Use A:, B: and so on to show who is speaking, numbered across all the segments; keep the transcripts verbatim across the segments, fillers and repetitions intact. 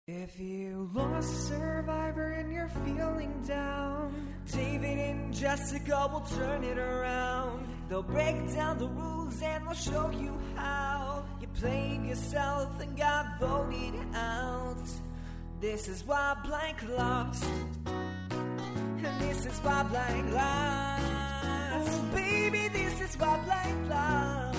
A: If you lost Survivor and you're feeling down, David and Jessica will turn it around. They'll break down the rules and they'll show you how you played yourself and got voted out. This is why Blank lost, and this is why Blank lost. Oh, baby, this is why Blank lost.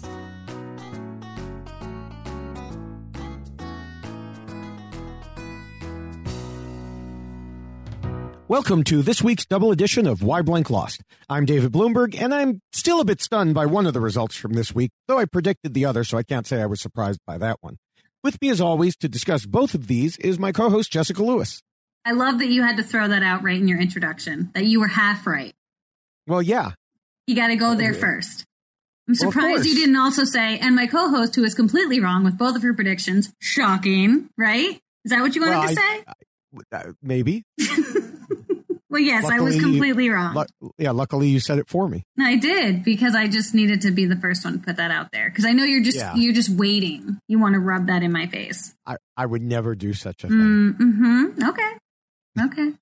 B: Welcome to this week's double edition of Why Blank Lost. I'm David Bloomberg, and I'm still a bit stunned by one of the results from this week, though I predicted the other, so I can't say I was surprised by that one. With me, as always, to discuss both of these is my co-host, Jessica Lewis.
C: I love that you had to throw that out right in your introduction, that you were half right.
B: Well, yeah.
C: You got to go there first. I'm surprised
B: well,
C: you didn't also say, and my co-host, who is completely wrong with both of her predictions. Shocking, right? Is that what you wanted
B: well,
C: to say?
B: I, I, uh, maybe.
C: Well, yes, luckily, I was completely wrong.
B: Lu- yeah, luckily you said it for me.
C: I did, because I just needed to be the first one to put that out there. Because I know you're just yeah. you're just waiting. You want to rub that in my face.
B: I, I would never do such a thing.
C: Mm-hmm. Okay. Okay.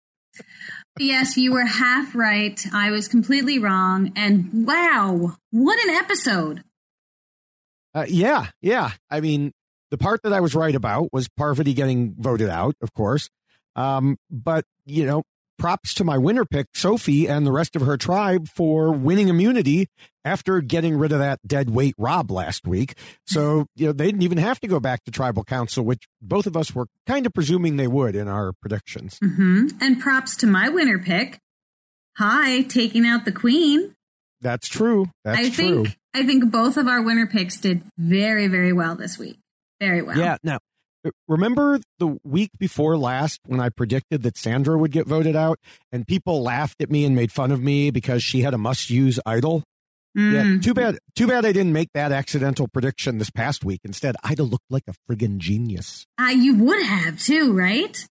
C: Yes, you were half right. I was completely wrong. And wow, what an episode.
B: Uh, yeah, yeah. I mean, the part that I was right about was Parvati getting voted out, of course. Um, but, you know, props to my winner pick, Sophie, and the rest of her tribe for winning immunity after getting rid of that dead weight Rob last week. So, you know, they didn't even have to go back to tribal council, which both of us were kind of presuming they would in our predictions.
C: Mm-hmm. And props to my winner pick. Hi, taking out the queen.
B: That's true. That's
C: I
B: true.
C: think, I think both of our winner picks did very, very well this week. Very well.
B: Yeah. Now, remember the week before last when I predicted that Sandra would get voted out and people laughed at me and made fun of me because she had a must-use idol? Mm. Yeah, too bad. Too bad I didn't make that accidental prediction this past week. Instead, I'd have looked like a friggin' genius.
C: Uh, you would have too, right?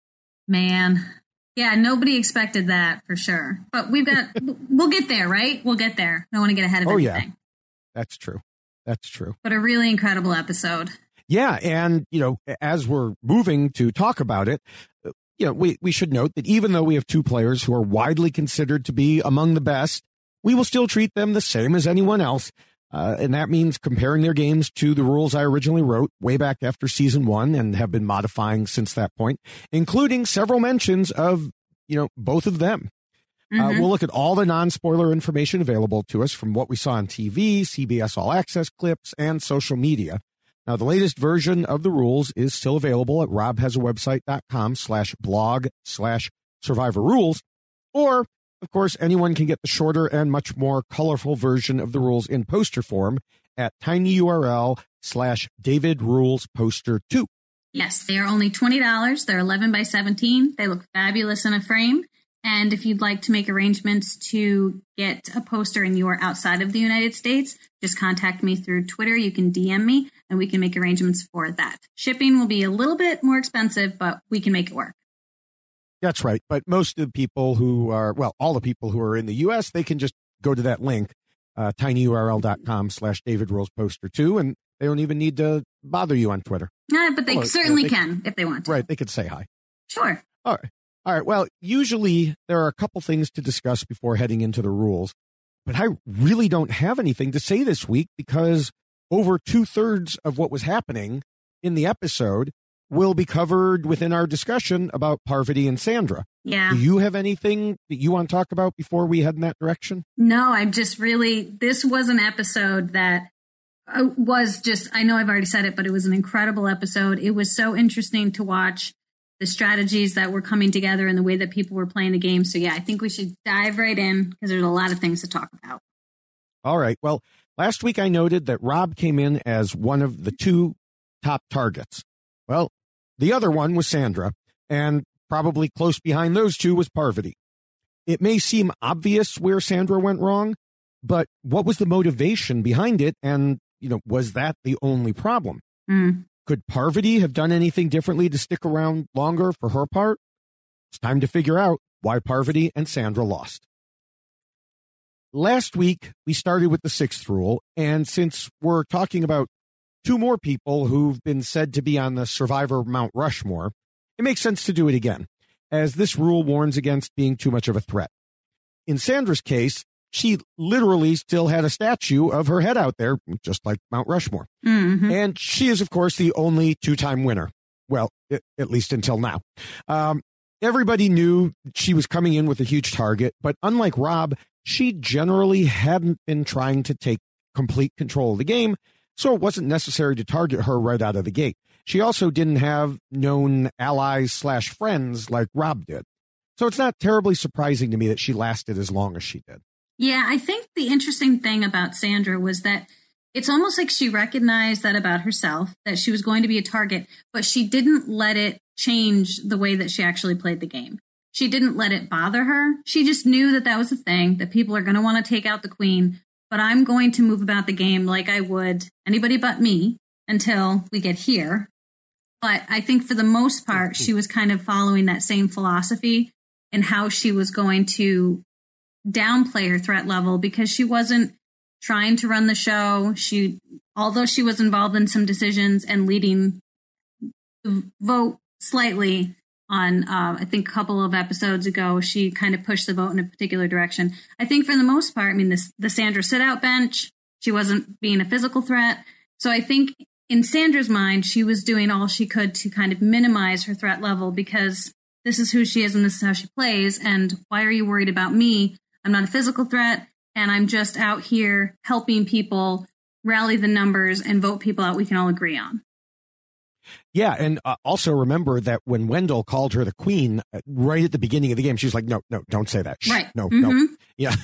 C: Man. Yeah, nobody expected that for sure. But we've got, we'll get there, right? We'll get there. I don't want to get ahead of
B: oh,
C: anything.
B: Yeah. That's true. That's true.
C: But a really incredible episode.
B: Yeah, and, you know, as we're moving to talk about it, you know, we, we should note that even though we have two players who are widely considered to be among the best, we will still treat them the same as anyone else. Uh, and that means comparing their games to the rules I originally wrote way back after season one and have been modifying since that point, including several mentions of, you know, both of them. Mm-hmm. Uh, we'll look at all the non-spoiler information available to us from what we saw on T V, C B S All Access clips, and social media. Now, the latest version of the rules is still available at robhasawebsite.com slash blog slash survivor rules. Or, of course, anyone can get the shorter and much more colorful version of the rules in poster form at tinyurl slash David Rules Poster two.
C: Yes, they are only twenty dollars. They're eleven by seventeen. They look fabulous in a frame. And if you'd like to make arrangements to get a poster and you are outside of the United States, just contact me through Twitter. You can D M me and we can make arrangements for that. Shipping will be a little bit more expensive, but we can make it work.
B: That's right. But most of the people who are, well, all the people who are in the U S, they can just go to that link, uh, tinyurl.com slash David Rules Poster two, and they don't even need to bother you on Twitter.
C: Uh, but they well, certainly you know, they, can if they want to.
B: Right. They could say hi.
C: Sure.
B: All right. All right. Well, usually there are a couple things to discuss before heading into the rules, but I really don't have anything to say this week because over two thirds of what was happening in the episode will be covered within our discussion about Parvati and Sandra.
C: Yeah.
B: Do you have anything that you want to talk about before we head in that direction?
C: No, I'm just really, this was an episode that was just, I know I've already said it, but it was an incredible episode. It was so interesting to watch the strategies that were coming together and the way that people were playing the game. So, yeah, I think we should dive right in because there's a lot of things to talk about.
B: All right. Well, last week I noted that Rob came in as one of the two top targets. Well, the other one was Sandra, and probably close behind those two was Parvati. It may seem obvious where Sandra went wrong, but what was the motivation behind it? And, you know, was that the only problem?
C: Mm.
B: Could Parvati have done anything differently to stick around longer for her part? It's time to figure out why Parvati and Sandra lost. Last week, we started with the sixth rule, and since we're talking about two more people who've been said to be on the Survivor Mount Rushmore, it makes sense to do it again, as this rule warns against being too much of a threat. In Sandra's case, she literally still had a statue of her head out there, just like Mount Rushmore.
C: Mm-hmm.
B: And she is, of course, the only two-time winner. Well, it, at least until now. Um, everybody knew she was coming in with a huge target, but unlike Rob, she generally hadn't been trying to take complete control of the game, so it wasn't necessary to target her right out of the gate. She also didn't have known allies slash friends like Rob did. So it's not terribly surprising to me that she lasted as long as she did.
C: Yeah, I think the interesting thing about Sandra was that it's almost like she recognized that about herself, that she was going to be a target, but she didn't let it change the way that she actually played the game. She didn't let it bother her. She just knew that that was a thing, that people are going to want to take out the queen, but I'm going to move about the game like I would anybody but me until we get here. But I think for the most part, she was kind of following that same philosophy and how she was going to downplay her threat level because she wasn't trying to run the show. She, although she was involved in some decisions and leading the vote slightly on, uh, I think a couple of episodes ago, she kind of pushed the vote in a particular direction. I think for the most part, I mean, this, the Sandra sit-out bench, she wasn't being a physical threat. So I think in Sandra's mind, she was doing all she could to kind of minimize her threat level because this is who she is and this is how she plays. And why are you worried about me? I'm not a physical threat, and I'm just out here helping people rally the numbers and vote people out we can all agree on.
B: Yeah, and uh, also remember that when Wendell called her the queen uh, right at the beginning of the game, she was like, no, no, don't say that. Shh,
C: right.
B: No,
C: mm-hmm.
B: no. Yeah.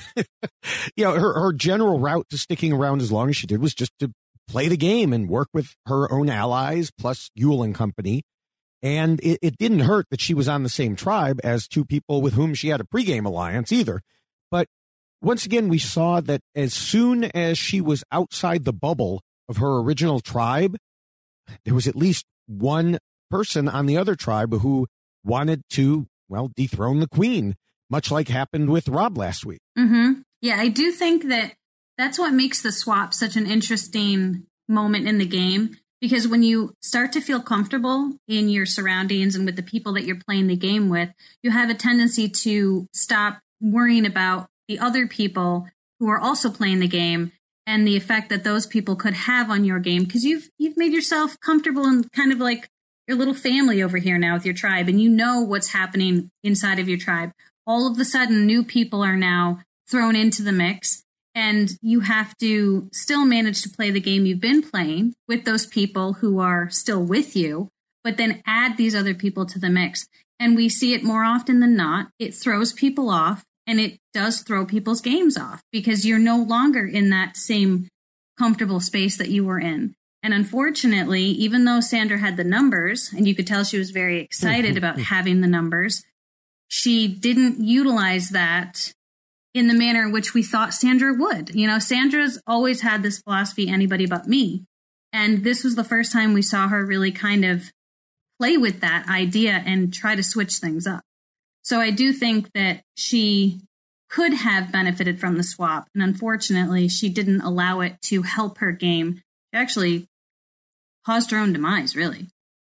B: You know, her, her general route to sticking around as long as she did was just to play the game and work with her own allies, plus Yul and company. And it, it didn't hurt that she was on the same tribe as two people with whom she had a pregame alliance either. But once again, we saw that as soon as she was outside the bubble of her original tribe, there was at least one person on the other tribe who wanted to, well, dethrone the queen, much like happened with Rob last week.
C: Mm-hmm. Yeah, I do think that that's what makes the swap such an interesting moment in the game, because when you start to feel comfortable in your surroundings and with the people that you're playing the game with, you have a tendency to stop worrying about the other people who are also playing the game and the effect that those people could have on your game, because you've you've made yourself comfortable and kind of like your little family over here now with your tribe, and you know what's happening inside of your tribe. All of a sudden, new people are now thrown into the mix, and you have to still manage to play the game you've been playing with those people who are still with you, but then add these other people to the mix. And we see it more often than not. It throws people off. And it does throw people's games off because you're no longer in that same comfortable space that you were in. And unfortunately, even though Sandra had the numbers, and you could tell she was very excited about having the numbers, she didn't utilize that in the manner in which we thought Sandra would. You know, Sandra's always had this philosophy, anybody but me. And this was the first time we saw her really kind of play with that idea and try to switch things up. So I do think that she could have benefited from the swap. And unfortunately, she didn't allow it to help her game. She actually caused her own demise, really.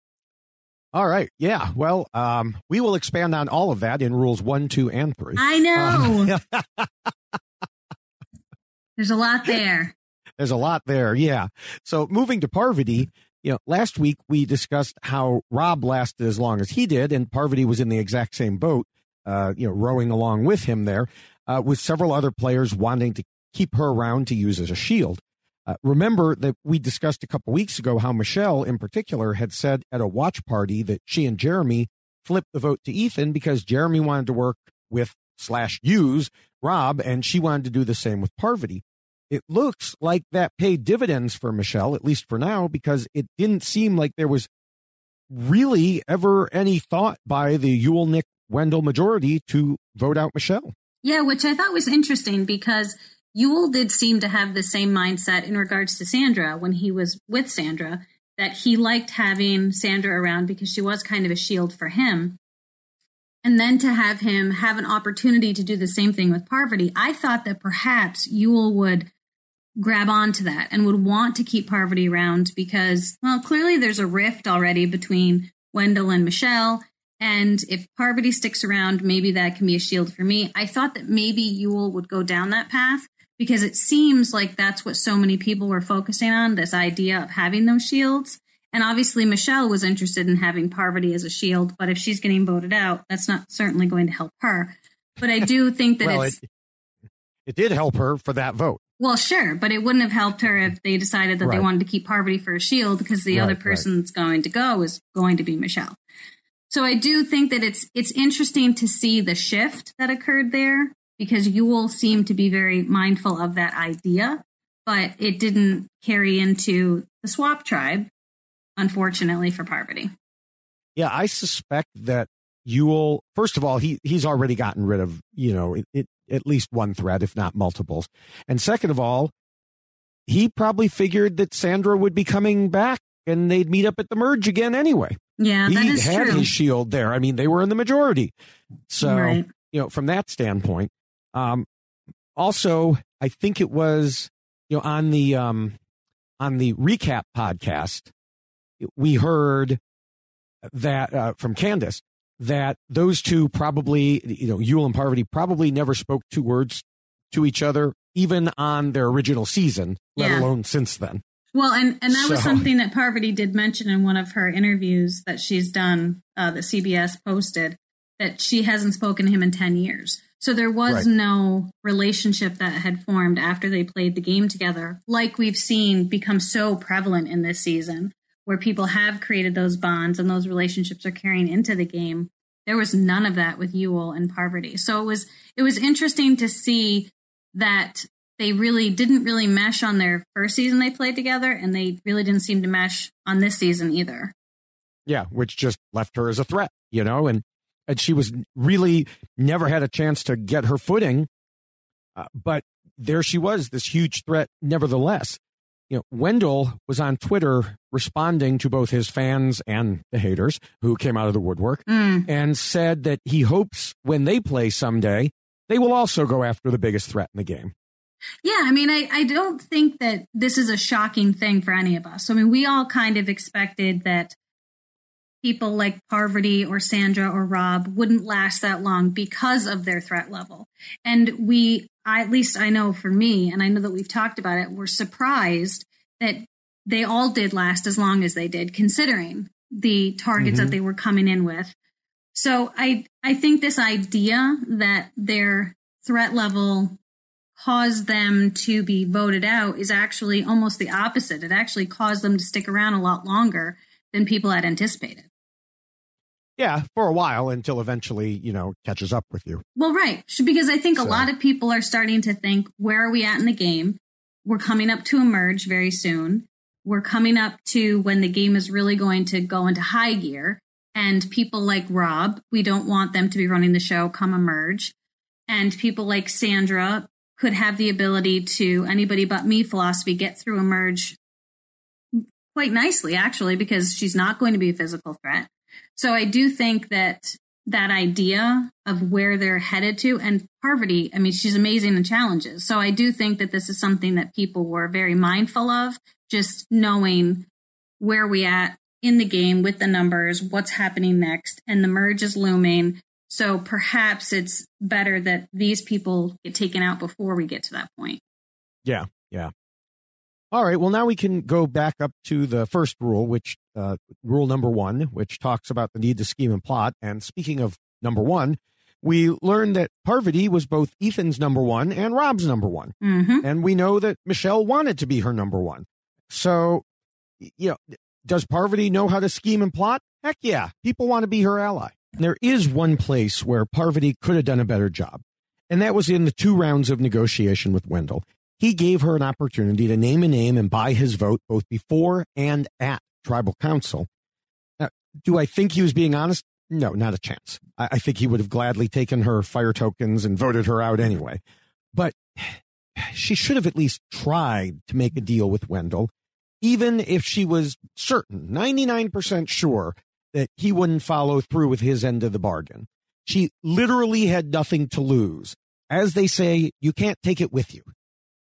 B: All right. Yeah. Well, um, we will expand on all of that in rules one, two, and three.
C: I know. Um, There's a lot there.
B: There's a lot there. Yeah. So moving to Parvati. You know, last week we discussed how Rob lasted as long as he did, and Parvati was in the exact same boat, uh, you know, rowing along with him there, uh, with several other players wanting to keep her around to use as a shield. Uh, remember that we discussed a couple weeks ago how Michelle, in particular, had said at a watch party that she and Jeremy flipped the vote to Ethan because Jeremy wanted to work with slash use Rob, and she wanted to do the same with Parvati. It looks like that paid dividends for Michelle, at least for now, because it didn't seem like there was really ever any thought by the Yul, Nick, Wendell majority to vote out Michelle.
C: Yeah, which I thought was interesting because Yul did seem to have the same mindset in regards to Sandra when he was with Sandra, that he liked having Sandra around because she was kind of a shield for him. And then to have him have an opportunity to do the same thing with Parvati, I thought that perhaps Yul would grab onto that and would want to keep Parvati around because, well, clearly there's a rift already between Wendell and Michelle. And if Parvati sticks around, maybe that can be a shield for me. I thought that maybe Yul would go down that path because it seems like that's what so many people were focusing on, this idea of having those shields. And obviously Michelle was interested in having Parvati as a shield, but if she's getting voted out, that's not certainly going to help her. But I do think that
B: well,
C: it's...
B: It, it did help her for that vote.
C: Well, sure, but it wouldn't have helped her if they decided that right. they wanted to keep Parvati for a shield because the right, other person right. that's going to go is going to be Michelle. So I do think that it's it's interesting to see the shift that occurred there because Yul seemed to be very mindful of that idea, but it didn't carry into the swap tribe, unfortunately, for Parvati.
B: Yeah, I suspect that Yul, first of all, he he's already gotten rid of, you know, it, it, at least one threat, if not multiples. And second of all, he probably figured that Sandra would be coming back and they'd meet up at the merge again anyway.
C: Yeah,
B: he
C: that is
B: had
C: true.
B: his shield there. I mean, they were in the majority. So,
C: right.
B: you know, from that standpoint, um, also, I think it was, you know, on the, um, on the recap podcast, we heard that, uh, from Candace, that those two probably, you know, Yul and Parvati probably never spoke two words to each other, even on their original season, let
C: yeah.
B: alone since then.
C: Well, and, and that
B: so,
C: was something that Parvati did mention in one of her interviews that she's done, uh, that C B S posted, that she hasn't spoken to him in ten years. So there was
B: right.
C: no relationship that had formed after they played the game together, like we've seen become so prevalent in this season, where people have created those bonds and those relationships are carrying into the game. There was none of that with Yul and Parvati. So it was it was interesting to see that they really didn't really mesh on their first season they played together, and they really didn't seem to mesh on this season either.
B: Yeah, which just left her as a threat, you know, and, and she was really never had a chance to get her footing. Uh, but there she was, this huge threat nevertheless. You know, Wendell was on Twitter responding to both his fans and the haters who came out of the woodwork
C: mm.
B: and said that he hopes when they play someday, they will also go after the biggest threat in the game.
C: Yeah, I mean, I, I don't think that this is a shocking thing for any of us. I mean, we all kind of expected that people like Parvati or Sandra or Rob wouldn't last that long because of their threat level. And we, I, at least I know for me, and I know that we've talked about it, we're surprised that they all did last as long as they did, considering the targets mm-hmm. that they were coming in with. So I, I think this idea that their threat level caused them to be voted out is actually almost the opposite. It actually caused them to stick around a lot longer than people had anticipated.
B: Yeah, for a while until eventually, you know, catches up with you.
C: Well, right. Because I think
B: so.
C: a lot of people are starting to think, where are we at in the game? We're coming up to a merge very soon. We're coming up to when the game is really going to go into high gear. And people like Rob, we don't want them to be running the show come a merge. And people like Sandra could have the ability to, anybody but me philosophy, get through a merge quite nicely, actually, because she's not going to be a physical threat. So I do think that that idea of where they're headed to, and Parvati, I mean, she's amazing in challenges. So I do think that this is something that people were very mindful of, just knowing where we at in the game with the numbers, what's happening next, and the merge is looming. So perhaps it's better that these people get taken out before we get to that point.
B: Yeah, yeah. All right, well, now we can go back up to the first rule, which uh, rule number one, which talks about the need to scheme and plot. And speaking of number one, we learned that Parvati was both Ethan's number one and Rob's number one.
C: Mm-hmm.
B: And we know that Michelle wanted to be her number one. So, you know, does Parvati know how to scheme and plot? Heck yeah, people want to be her ally. There is one place where Parvati could have done a better job, and that was in the two rounds of negotiation with Wendell. He gave her an opportunity to name a name and buy his vote both before and at tribal council. Now, do I think he was being honest? No, not a chance. I, I think he would have gladly taken her fire tokens and voted her out anyway. But she should have at least tried to make a deal with Wendell, even if she was certain, ninety-nine percent sure, that he wouldn't follow through with his end of the bargain. She literally had nothing to lose. As they say, you can't take it with you.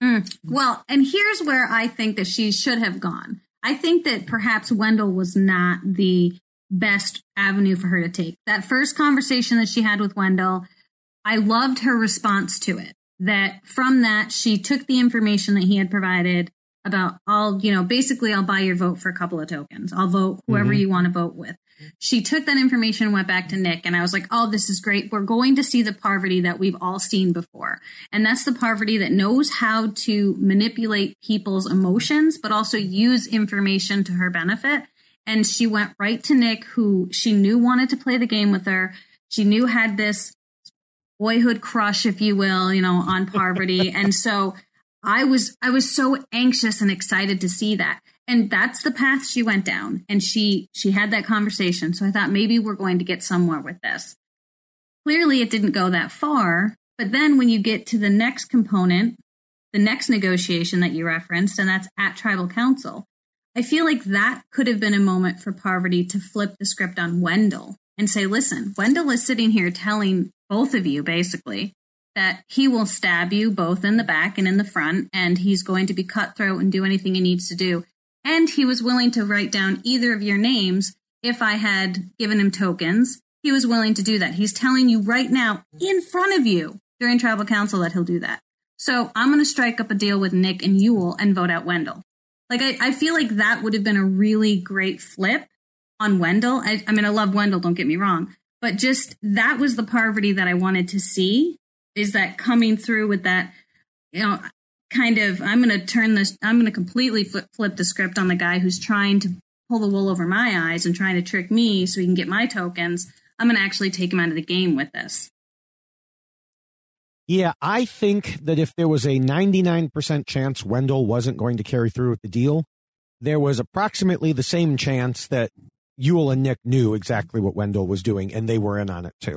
C: Mm. Well, and here's where I think that she should have gone. I think that perhaps Wendell was not the best avenue for her to take. That first conversation that she had with Wendell, I loved her response to it. That from that, she took the information that he had provided about, I'll, you know, basically I'll buy your vote for a couple of tokens. I'll vote whoever mm-hmm. you want to vote with. She took that information and went back to Nick, and I was like, oh, this is great. We're going to see the Parvati that we've all seen before. And that's the Parvati that knows how to manipulate people's emotions, but also use information to her benefit. And she went right to Nick, who she knew wanted to play the game with her. She knew had this boyhood crush, if you will, you know, on Parvati. And so I was I was so anxious and excited to see that. And that's the path she went down. And she she had that conversation. So I thought maybe we're going to get somewhere with this. Clearly, it didn't go that far. But then when you get to the next component, the next negotiation that you referenced, and that's at Tribal Council, I feel like that could have been a moment for Parvati to flip the script on Wendell and say, listen, Wendell is sitting here telling both of you, basically, that he will stab you both in the back and in the front, and he's going to be cutthroat and do anything he needs to do. And he was willing to write down either of your names if I had given him tokens. He was willing to do that. He's telling you right now in front of you during Tribal Council that he'll do that. So I'm going to strike up a deal with Nick and Yul and vote out Wendell. Like, I, I feel like that would have been a really great flip on Wendell. I, I mean, I love Wendell, don't get me wrong. But just that was the Parvati that I wanted to see, is that coming through with that, you know, kind of, I'm going to turn this, I'm going to completely flip, flip the script on the guy who's trying to pull the wool over my eyes and trying to trick me so he can get my tokens. I'm going to actually take him out of the game with this.
B: Yeah, I think that if there was a ninety-nine percent chance Wendell wasn't going to carry through with the deal, there was approximately the same chance that Yul and Nick knew exactly what Wendell was doing, and they were in on it too.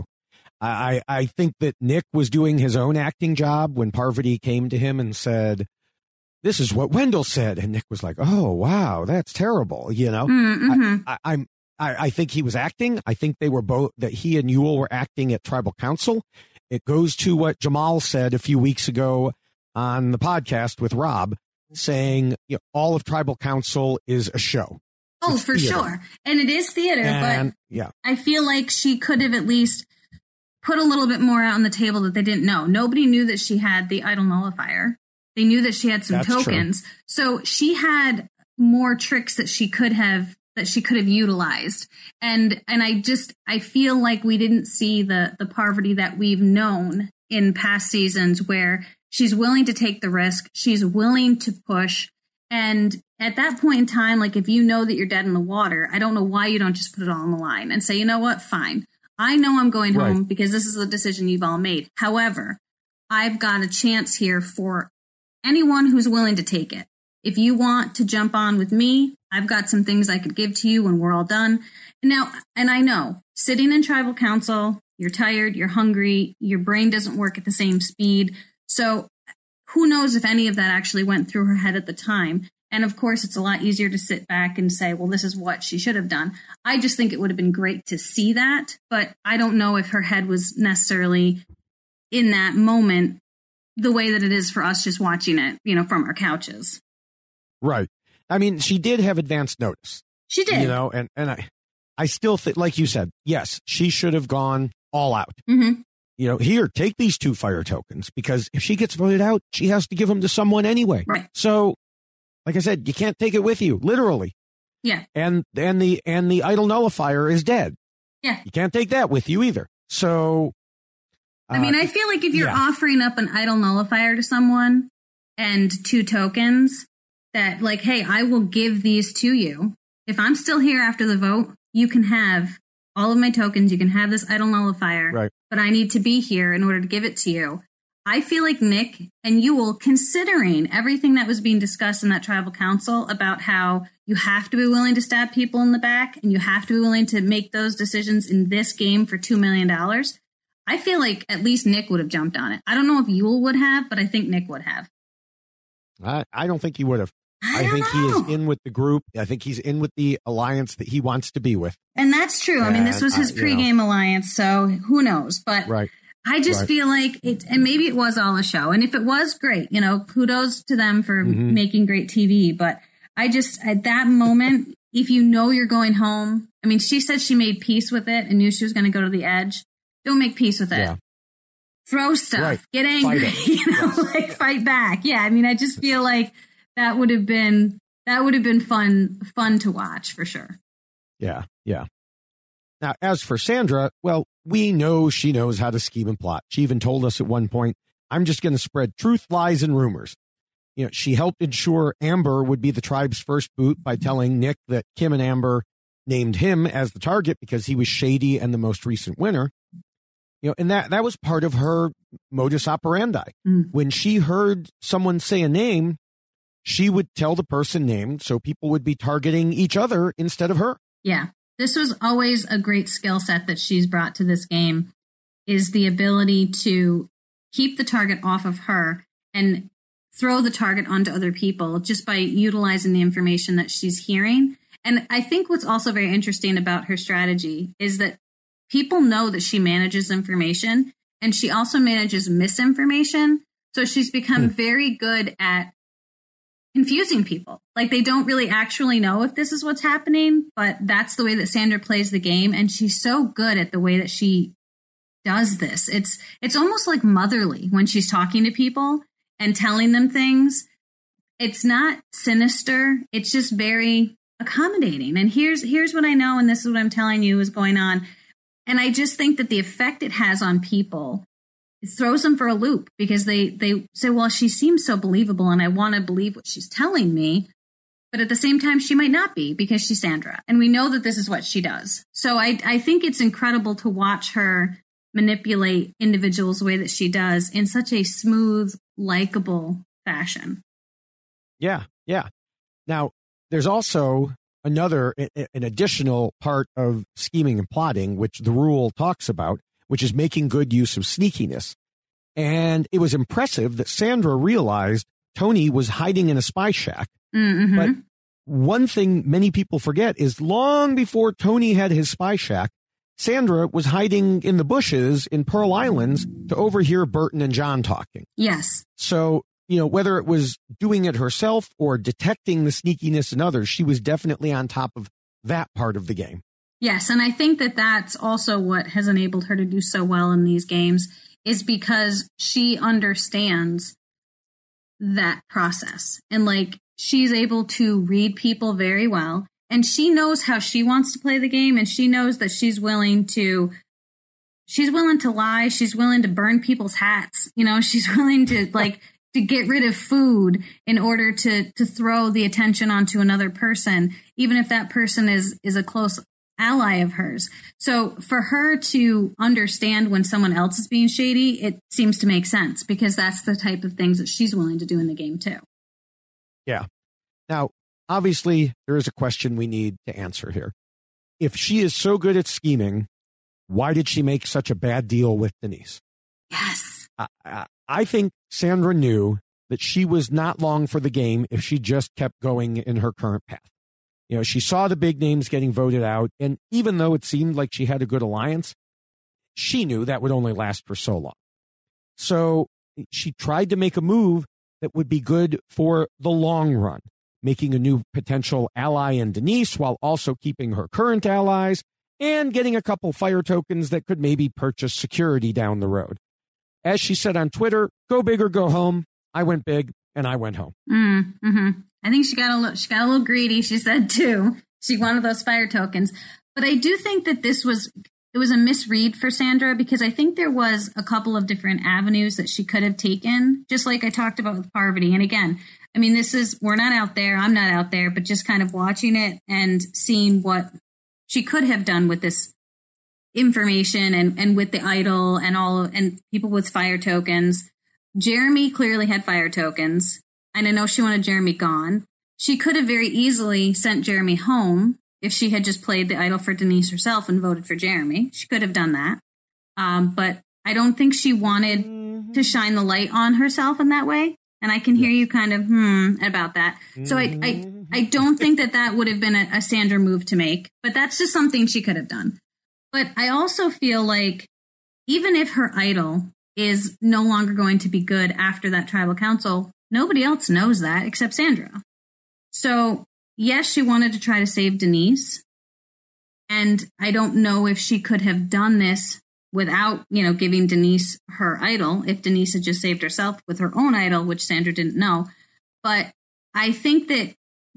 B: I, I think that Nick was doing his own acting job when Parvati came to him and said, this is what Wendell said. And Nick was like, oh, wow, that's terrible. You know,
C: mm-hmm.
B: I, I, I'm, I, I think he was acting. I think they were both, that he and Yul were acting at Tribal Council. It goes to what Jamal said a few weeks ago on the podcast with Rob, saying, you know, all of Tribal Council is a show.
C: Oh, it's for theater. Sure. And it is theater,
B: and,
C: but
B: yeah.
C: I feel like she could have at least put a little bit more out on the table that they didn't know. Nobody knew that she had the idol nullifier. They knew that she had some
B: That's
C: tokens. True. So she had more tricks that she could have that she could have utilized. And and I just I feel like we didn't see the the Parvati that we've known in past seasons, where she's willing to take the risk, she's willing to push. And at that point in time, like, if you know that you're dead in the water, I don't know why you don't just put it all on the line and say, you know what, fine. I know I'm going home right. because this is the decision you've all made. However, I've got a chance here for anyone who's willing to take it. If you want to jump on with me, I've got some things I could give to you when we're all done. And now, and I know, sitting in Tribal Council, you're tired, you're hungry, your brain doesn't work at the same speed. So who knows if any of that actually went through her head at the time. And of course, it's a lot easier to sit back and say, well, this is what she should have done. I just think it would have been great to see that. But I don't know if her head was necessarily in that moment the way that it is for us just watching it, you know, from our couches.
B: Right. I mean, she did have advance notice.
C: She did.
B: You know, and, and I, I still think, like you said, yes, she should have gone all out.
C: Mm-hmm.
B: You know, here, take these two fire tokens, because if she gets voted out, she has to give them to someone anyway.
C: Right.
B: So, like I said, you can't take it with you, literally.
C: Yeah.
B: And and the and the idol nullifier is dead.
C: Yeah.
B: You can't take that with you either. So,
C: uh, I mean, I feel like if you're
B: yeah.
C: offering up an idol nullifier to someone and two tokens, that like, hey, I will give these to you. If I'm still here after the vote, you can have all of my tokens. You can have this idol nullifier.
B: Right.
C: But I need to be here in order to give it to you. I feel like Nick and Yul, considering everything that was being discussed in that Tribal Council about how you have to be willing to stab people in the back and you have to be willing to make those decisions in this game for two million dollars, I feel like at least Nick would have jumped on it. I don't know if Yul would have, but I think Nick would have.
B: I, I don't think he would have.
C: I,
B: I think
C: know.
B: he is in with the group. I think he's in with the alliance that he wants to be with.
C: And that's true. I mean, this was his
B: uh,
C: pregame
B: you know.
C: alliance, so who knows? But
B: right.
C: I just
B: Right.
C: feel like it, and maybe it was all a show. And if it was, great, you know, kudos to them for
B: Mhm.
C: making great T V. But I just, at that moment, if you know you're going home, I mean, she said she made peace with it and knew she was going to go to the edge. Don't make peace with it.
B: Yeah.
C: Throw stuff,
B: Right.
C: get angry,
B: Fight it.
C: you know,
B: Yes.
C: like fight back. Yeah. I mean, I just feel like that would have been, that would have been fun, fun to watch for sure.
B: Yeah, yeah. Now, as for Sandra, well, we know she knows how to scheme and plot. She even told us at one point, I'm just going to spread truth, lies, and rumors. You know, she helped ensure Amber would be the tribe's first boot by telling Nick that Kim and Amber named him as the target because he was shady and the most recent winner. You know, and that, that was part of her modus operandi.
C: Mm.
B: When she heard someone say a name, she would tell the person named so people would be targeting each other instead of her.
C: Yeah. This was always a great skill set that she's brought to this game, is the ability to keep the target off of her and throw the target onto other people just by utilizing the information that she's hearing. And I think what's also very interesting about her strategy is that people know that she manages information and she also manages misinformation. So she's become
B: Hmm.
C: very good at confusing people. Like they don't really actually know if this is what's happening, but that's the way that Sandra plays the game. And she's so good at the way that she does this. It's, it's almost like motherly when she's talking to people and telling them things. It's not sinister. It's just very accommodating. And here's, here's what I know. And this is what I'm telling you is going on. And I just think that the effect it has on people, it throws them for a loop because they, they say, well, she seems so believable and I want to believe what she's telling me. But at the same time, she might not be because she's Sandra. And we know that this is what she does. So I, I think it's incredible to watch her manipulate individuals the way that she does in such a smooth, likable fashion.
B: Yeah, yeah. Now, there's also another, an additional part of scheming and plotting, which the rule talks about, which is making good use of sneakiness. And it was impressive that Sandra realized Tony was hiding in a spy shack.
C: Mm-hmm.
B: But one thing many people forget is long before Tony had his spy shack, Sandra was hiding in the bushes in Pearl Islands to overhear Burton and John talking.
C: Yes.
B: So, you know, whether it was doing it herself or detecting the sneakiness in others, she was definitely on top of that part of the game.
C: Yes, and I think that that's also what has enabled her to do so well in these games is because she understands that process. And like she's able to read people very well. And she knows how she wants to play the game. And she knows that she's willing to, she's willing to lie. She's willing to burn people's hats. You know, she's willing to like, to get rid of food in order to, to throw the attention onto another person, even if that person is, is a close ally of hers. So for her to understand when someone else is being shady, it seems to make sense because that's the type of things that she's willing to do in the game too.
B: Yeah. Now, obviously, there is a question we need to answer here. If she is so good at scheming, why did she make such a bad deal with Denise?
C: Yes.
B: I, I, I think Sandra knew that she was not long for the game if she just kept going in her current path. You know, she saw the big names getting voted out, and even though it seemed like she had a good alliance, she knew that would only last for so long. So she tried to make a move that would be good for the long run, making a new potential ally in Denise while also keeping her current allies and getting a couple fire tokens that could maybe purchase security down the road. As she said on Twitter, go big or go home. I went big and I went home.
C: Mm, mm-hmm. I think she got a little, she got a little greedy. She said too. She wanted those fire tokens, but I do think that this was it was a misread for Sandra because I think there was a couple of different avenues that she could have taken, just like I talked about with Parvati. And again, I mean, this is we're not out there. I'm not out there, but just kind of watching it and seeing what she could have done with this information and and with the idol and all of, and people with fire tokens. Jeremy clearly had fire tokens. And I know she wanted Jeremy gone. She could have very easily sent Jeremy home if she had just played the idol for Denise herself and voted for Jeremy. She could have done that. Um, but I don't think she wanted mm-hmm. to shine the light on herself in that way. And I can hear you kind of hmm about that. Mm-hmm. So I, I, I don't think that that would have been a, a Sandra move to make. But that's just something she could have done. But I also feel like even if her idol is no longer going to be good after that tribal council, nobody else knows that except Sandra. So, yes, she wanted to try to save Denise. And I don't know if she could have done this without, you know, giving Denise her idol, if Denise had just saved herself with her own idol, which Sandra didn't know. But I think that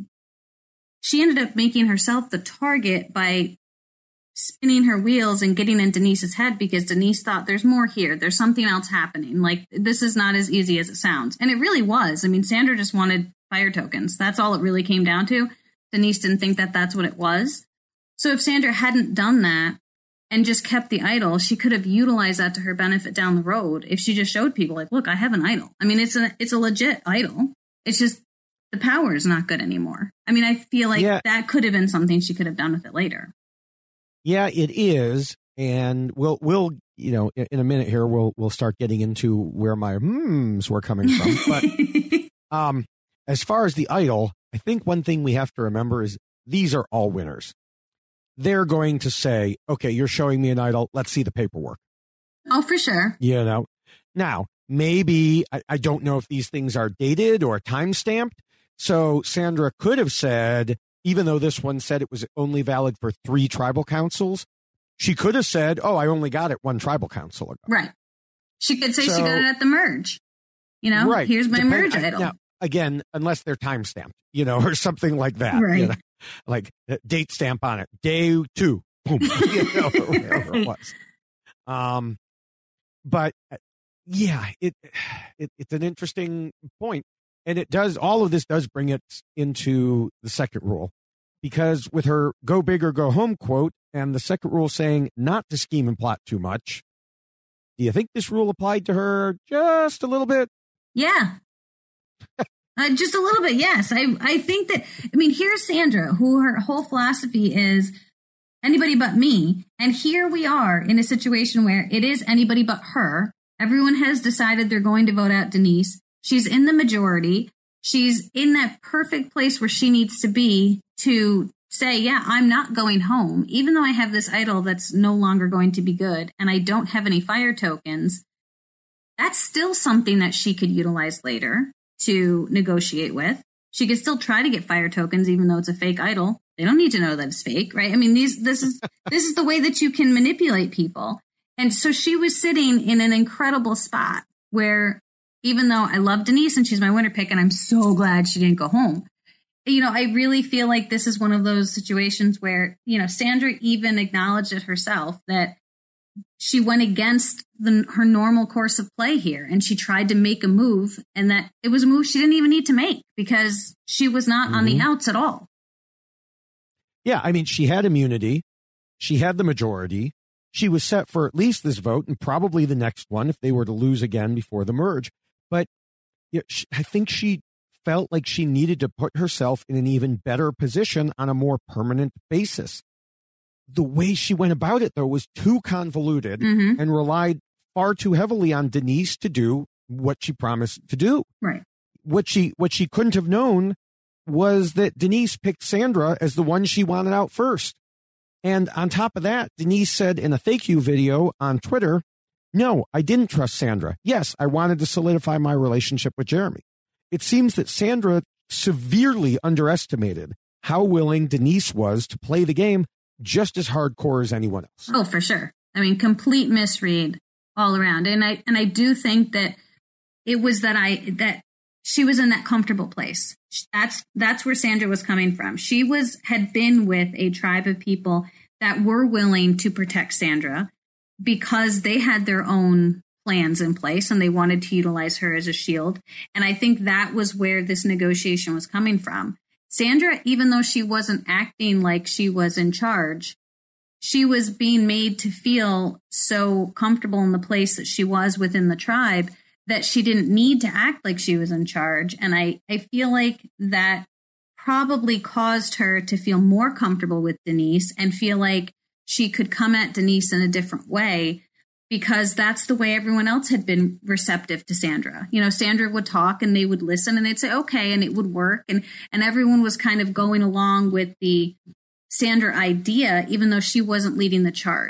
C: she ended up making herself the target by spinning her wheels and getting in Denise's head, because Denise thought there's more here. There's something else happening. Like, this is not as easy as it sounds. And it really was. I mean, Sandra just wanted fire tokens. That's all it really came down to. Denise didn't think that that's what it was. So if Sandra hadn't done that and just kept the idol, she could have utilized that to her benefit down the road if she just showed people, like, look, I have an idol. I mean, it's a it's a legit idol. It's just the power is not good anymore. I mean, I feel like yeah. that could have been something she could have done with it later.
B: Yeah, it is. And we'll, we'll, you know, in a minute here, we'll, we'll start getting into where my hmms were coming from. But um, as far as the idol, I think one thing we have to remember is these are all winners. They're going to say, okay, you're showing me an idol. Let's see the paperwork.
C: Oh, for sure.
B: You know, now, maybe, I, I don't know if these things are dated or time stamped. So Sandra could have said, even though this one said it was only valid for three tribal councils, she could have said, oh, I only got it one tribal council ago.
C: Right. She could say
B: so,
C: she got it at the merge. You know, right. Here's my Depend- merge idol.
B: Now, again, unless they're time stamped, you know, or something like that.
C: Right.
B: You know? Like date stamp on it, day two, boom, you know, or whatever it was. Um, but yeah, it, it it's an interesting point, and it does all of this does bring it into the second rule, because with her "go big or go home" quote, and the second rule saying not to scheme and plot too much. Do you think this rule applied to her just a little bit?
C: Yeah. Uh, just a little bit, yes. I I think that, I mean, here's Sandra, who her whole philosophy is anybody but me. And here we are in a situation where it is anybody but her. Everyone has decided they're going to vote out Denise. She's in the majority. She's in that perfect place where she needs to be to say, yeah, I'm not going home. Even though I have this idol that's no longer going to be good and I don't have any fire tokens, that's still something that she could utilize later to negotiate with. She could still try to get fire tokens, even though it's a fake idol. They don't need to know that it's fake, right? I mean, these this is this is the way that you can manipulate people. And so she was sitting in an incredible spot where, even though I love Denise and she's my winner pick, and I'm so glad she didn't go home, you know, I really feel like this is one of those situations where, you know, Sandra even acknowledged it herself that she went against the, her normal course of play here, and she tried to make a move, and that it was a move she didn't even need to make because she was not mm-hmm. on the outs at all.
B: Yeah, I mean, she had immunity. She had the majority. She was set for at least this vote and probably the next one if they were to lose again before the merge. But you know, she, I think she felt like she needed to put herself in an even better position on a more permanent basis. The way she went about it, though, was too convoluted mm-hmm. and relied far too heavily on Denise to do what she promised to do.
C: Right.
B: What she what she couldn't have known was that Denise picked Sandra as the one she wanted out first. And on top of that, Denise said in a thank you video on Twitter, no, I didn't trust Sandra. Yes, I wanted to solidify my relationship with Jeremy. It seems that Sandra severely underestimated how willing Denise was to play the game just as hardcore as anyone else.
C: Oh, for sure. I mean, complete misread all around. And I and I do think that it was that I that she was in that comfortable place. That's that's where Sandra was coming from. She was had been with a tribe of people that were willing to protect Sandra because they had their own plans in place and they wanted to utilize her as a shield. And I think that was where this negotiation was coming from. Sandra, even though she wasn't acting like she was in charge, she was being made to feel so comfortable in the place that she was within the tribe that she didn't need to act like she was in charge. And I, I feel like that probably caused her to feel more comfortable with Denise and feel like she could come at Denise in a different way because that's the way everyone else had been receptive to Sandra. You know, Sandra would talk and they would listen and they'd say, okay, and it would work. And, and everyone was kind of going along with the Sandra idea, even though she wasn't leading the charge.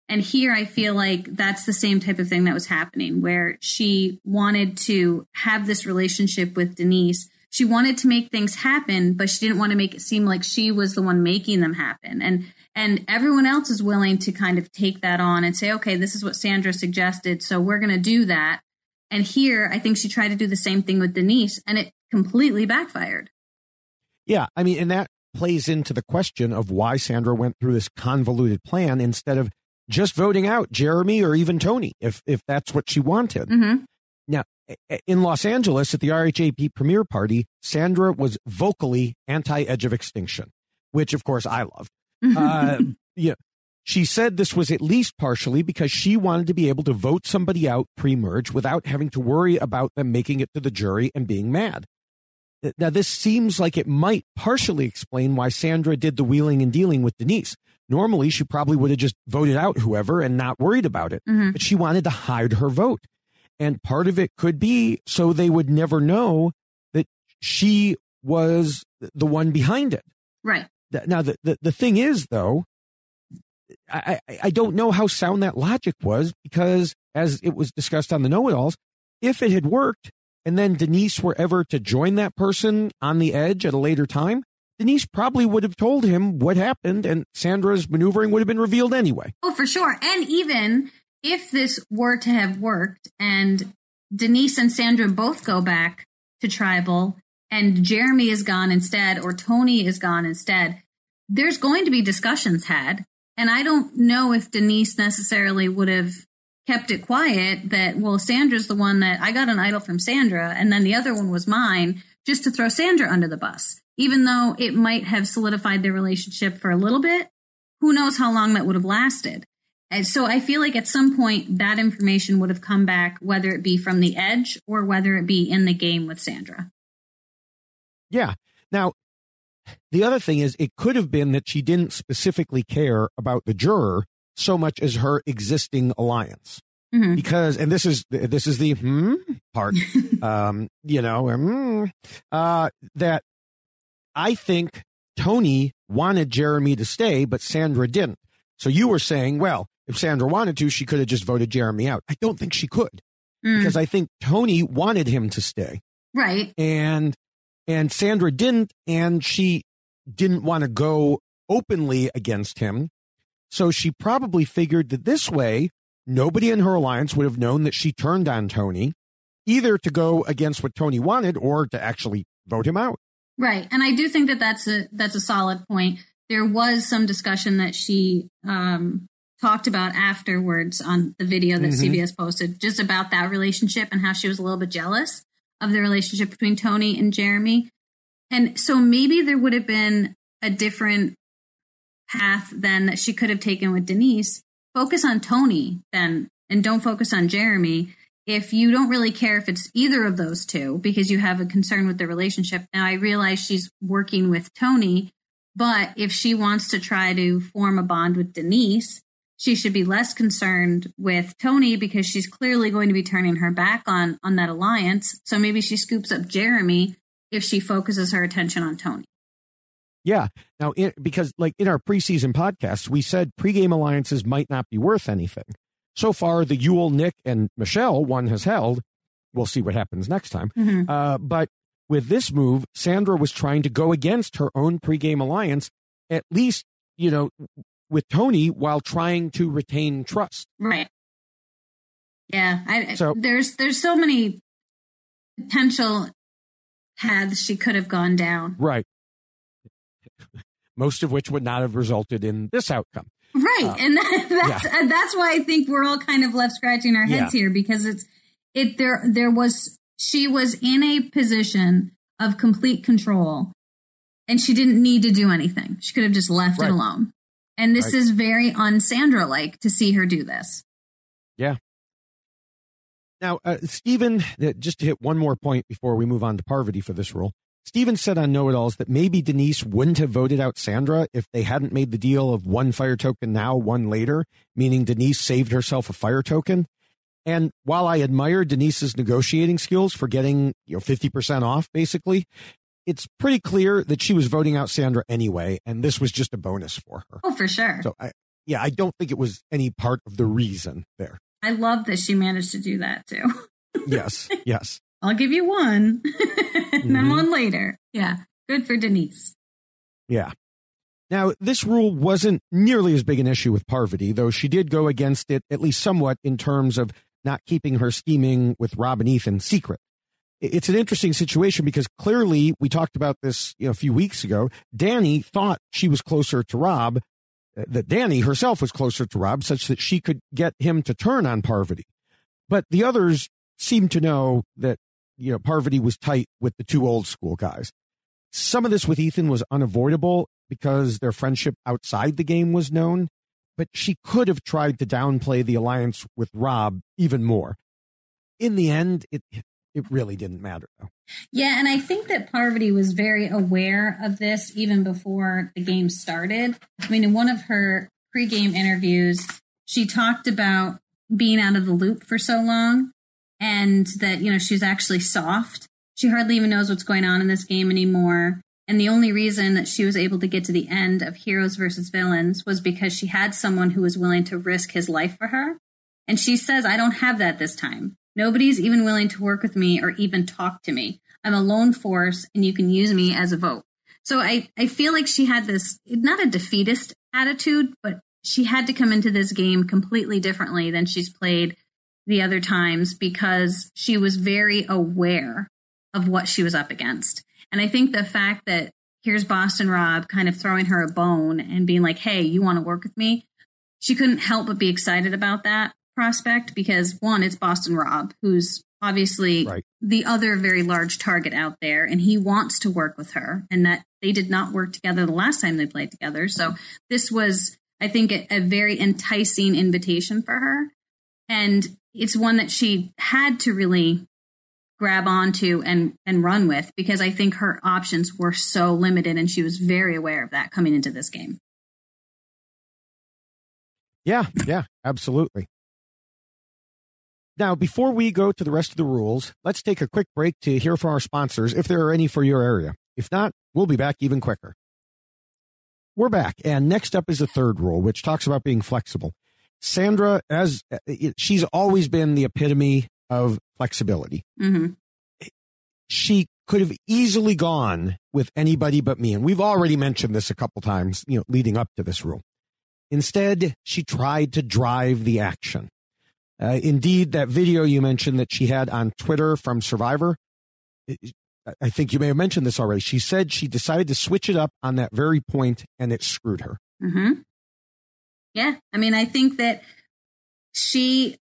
C: And here I feel like that's the same type of thing that was happening, where she wanted to have this relationship with Denise. She wanted to make things happen, but she didn't want to make it seem like she was the one making them happen. And and everyone else is willing to kind of take that on and say, okay, this is what Sandra suggested, so we're going to do that. And here, I think she tried to do the same thing with Denise, and it completely backfired.
B: Yeah, I mean, and that plays into the question of why Sandra went through this convoluted plan instead of just voting out Jeremy or even Tony, if if that's what she wanted.
C: Mm-hmm.
B: Now, in Los Angeles at the R H A P premiere party, Sandra was vocally anti-Edge of Extinction, which, of course, I loved. uh, yeah, she said this was at least partially because she wanted to be able to vote somebody out pre-merge without having to worry about them making it to the jury and being mad. Now, this seems like it might partially explain why Sandra did the wheeling and dealing with Denise. Normally, she probably would have just voted out whoever and not worried about it.
C: Mm-hmm.
B: But she wanted to hide her vote. And part of it could be so they would never know that she was the one behind it.
C: Right.
B: Now, the, the, the thing is, though, I, I, I don't know how sound that logic was, because as it was discussed on the Know-It-Alls, if it had worked and then Denise were ever to join that person on the Edge at a later time, Denise probably would have told him what happened and Sandra's maneuvering would have been revealed anyway.
C: Oh, for sure. And even if this were to have worked and Denise and Sandra both go back to Tribal and Jeremy is gone instead, or Tony is gone instead, there's going to be discussions had. And I don't know if Denise necessarily would have kept it quiet that, well, Sandra's the one that I got an idol from Sandra, and then the other one was mine, just to throw Sandra under the bus. Even though it might have solidified their relationship for a little bit, who knows how long that would have lasted. And so I feel like at some point that information would have come back, whether it be from the Edge or whether it be in the game with Sandra.
B: Yeah. Now, the other thing is, it could have been that she didn't specifically care about the juror so much as her existing alliance.
C: Mm-hmm.
B: Because, and this is this is the hmm part, um, you know, mm, uh, that I think Tony wanted Jeremy to stay, but Sandra didn't. So you were saying, well, if Sandra wanted to, she could have just voted Jeremy out. I don't think she could, mm. because I think Tony wanted him to stay.
C: Right.
B: And and Sandra didn't, and she didn't want to go openly against him. So she probably figured that this way, nobody in her alliance would have known that she turned on Tony, either to go against what Tony wanted or to actually vote him out.
C: Right. And I do think that that's a, that's a solid point. There was some discussion that she um, talked about afterwards on the video that mm-hmm. C B S posted, just about that relationship and how she was a little bit jealous of the relationship between Tony and Jeremy. And so maybe there would have been a different path then that she could have taken with Denise. Focus on Tony then, and don't focus on Jeremy. If you don't really care if it's either of those two because you have a concern with the relationship. Now, I realize she's working with Tony, but if she wants to try to form a bond with Denise, she should be less concerned with Tony because she's clearly going to be turning her back on, on that alliance. So maybe she scoops up Jeremy if she focuses her attention on Tony.
B: Yeah. Now, in, because like in our preseason podcast, we said pregame alliances might not be worth anything. So far, the Yul, Nick, and Michelle one has held. We'll see what happens next time. Mm-hmm. Uh, but with this move, Sandra was trying to go against her own pregame alliance, at least, you know, with Tony, while trying to retain trust.
C: Right. Yeah. I,
B: so
C: there's there's so many potential paths she could have gone down.
B: Right. Most of which would not have resulted in this outcome.
C: Right.
B: Uh,
C: and that, that's
B: yeah.
C: and that's why I think we're all kind of left scratching our heads
B: yeah.
C: here, because it's it there there was she was in a position of complete control and she didn't need to do anything. She could have just left
B: right.
C: it alone. And this
B: right.
C: is very un-Sandra like to see her do this.
B: Yeah. Now, uh, Stephen, uh, just to hit one more point before we move on to Parvati for this rule. Stephen said on Know-It-Alls that maybe Denise wouldn't have voted out Sandra if they hadn't made the deal of one fire token now, one later, meaning Denise saved herself a fire token. And while I admire Denise's negotiating skills for getting, you know, fifty percent off, basically, it's pretty clear that she was voting out Sandra anyway, and this was just a bonus for her.
C: Oh, for sure.
B: So I, yeah, I don't think it was any part of the reason there.
C: I love that she managed to do that too.
B: Yes, yes.
C: I'll give you one and then mm-hmm. one later. Yeah, good for Denise.
B: Yeah. Now, this rule wasn't nearly as big an issue with Parvati, though she did go against it at least somewhat in terms of not keeping her scheming with Rob and Ethan secret. It's an interesting situation because clearly, we talked about this you know, a few weeks ago, Danny thought she was closer to Rob, that Danny herself was closer to Rob, such that she could get him to turn on Parvati. But the others seemed to know that you know Parvati was tight with the two old school guys. Some of this with Ethan was unavoidable because their friendship outside the game was known, but she could have tried to downplay the alliance with Rob even more. In the end, it it really didn't matter, though.
C: Yeah, and I think that Parvati was very aware of this even before the game started. I mean, in one of her pregame interviews, she talked about being out of the loop for so long and that, you know, she's actually soft. She hardly even knows what's going on in this game anymore. And the only reason that she was able to get to the end of Heroes versus Villains was because she had someone who was willing to risk his life for her. And she says, I don't have that this time. Nobody's even willing to work with me or even talk to me. I'm a lone force and you can use me as a vote. So I, I feel like she had this, not a defeatist attitude, but she had to come into this game completely differently than she's played the other times because she was very aware of what she was up against. And I think the fact that here's Boston Rob kind of throwing her a bone and being like, hey, you want to work with me? She couldn't help but be excited about that prospect because, one, it's Boston Rob, who's obviously right. the other very large target out there, and he wants to work with her, and that they did not work together the last time they played together. So this was, I think, a, a very enticing invitation for her. And it's one that she had to really grab onto and, and run with because I think her options were so limited and she was very aware of that coming into this game.
B: Yeah, yeah, absolutely. Now, before we go to the rest of the rules, let's take a quick break to hear from our sponsors if there are any for your area. If not, we'll be back even quicker. We're back, and next up is the third rule, which talks about being flexible. Sandra, as she's always been the epitome of flexibility. Mm-hmm. She could have easily gone with anybody but me, and we've already mentioned this a couple times, you know, leading up to this rule. Instead, she tried to drive the action. Uh, indeed, that video you mentioned that she had on Twitter from Survivor, I think you may have mentioned this already. She said she decided to switch it up on that very point, and it screwed her.
C: Mm-hmm. Yeah, I mean, I think that she,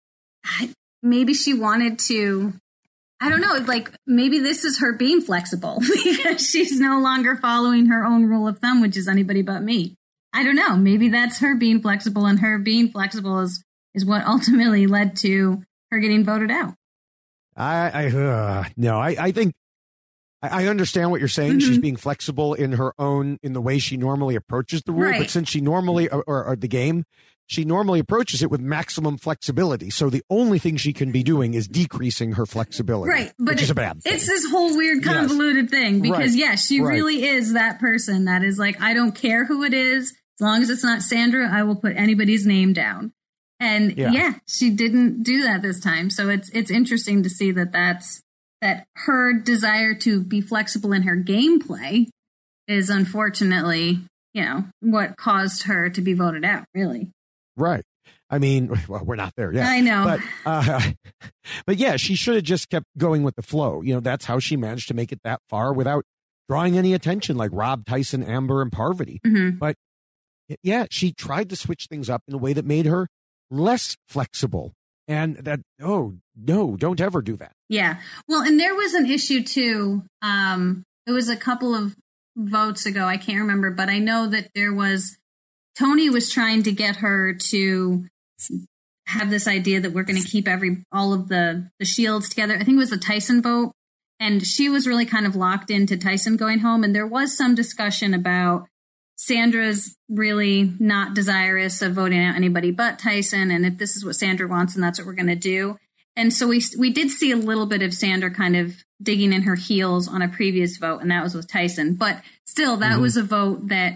C: maybe she wanted to, I don't know, like maybe this is her being flexible because she's no longer following her own rule of thumb, which is anybody but me. I don't know. Maybe that's her being flexible, and her being flexible is, is what ultimately led to her getting voted out.
B: I, I uh, no, I, I think I, I understand what you're saying. Mm-hmm. She's being flexible in her own, in the way she normally approaches the rule. Right. But since she normally, or, or, or the game, she normally approaches it with maximum flexibility. So the only thing she can be doing is decreasing her flexibility,
C: right? But
B: which
C: it,
B: is a bad thing.
C: It's this whole weird convoluted yes. thing because right. yes, yeah, she right. really is that person that is like, I don't care who it is. As long as it's not Sandra, I will put anybody's name down. And yeah. yeah, she didn't do that this time. So it's it's interesting to see that that's that her desire to be flexible in her gameplay is unfortunately, you know, what caused her to be voted out, really.
B: Right. I mean, well, we're not there yet.
C: I know.
B: But, uh, but yeah, she should have just kept going with the flow. You know, that's how she managed to make it that far without drawing any attention like Rob, Tyson, Amber, and Parvati. Mm-hmm. But yeah, she tried to switch things up in a way that made her less flexible. And that, oh, no, don't ever do that.
C: Yeah. Well, and there was an issue too. Um, it was a couple of votes ago. I can't remember, but I know that there was, Tony was trying to get her to have this idea that we're going to keep every, all of the, the shields together. I think it was the Tyson vote. And she was really kind of locked into Tyson going home. And there was some discussion about Sandra's really not desirous of voting out anybody but Tyson. And if this is what Sandra wants, and that's what we're going to do. And so we we did see a little bit of Sandra kind of digging in her heels on a previous vote, and that was with Tyson. But still, that mm-hmm. was a vote that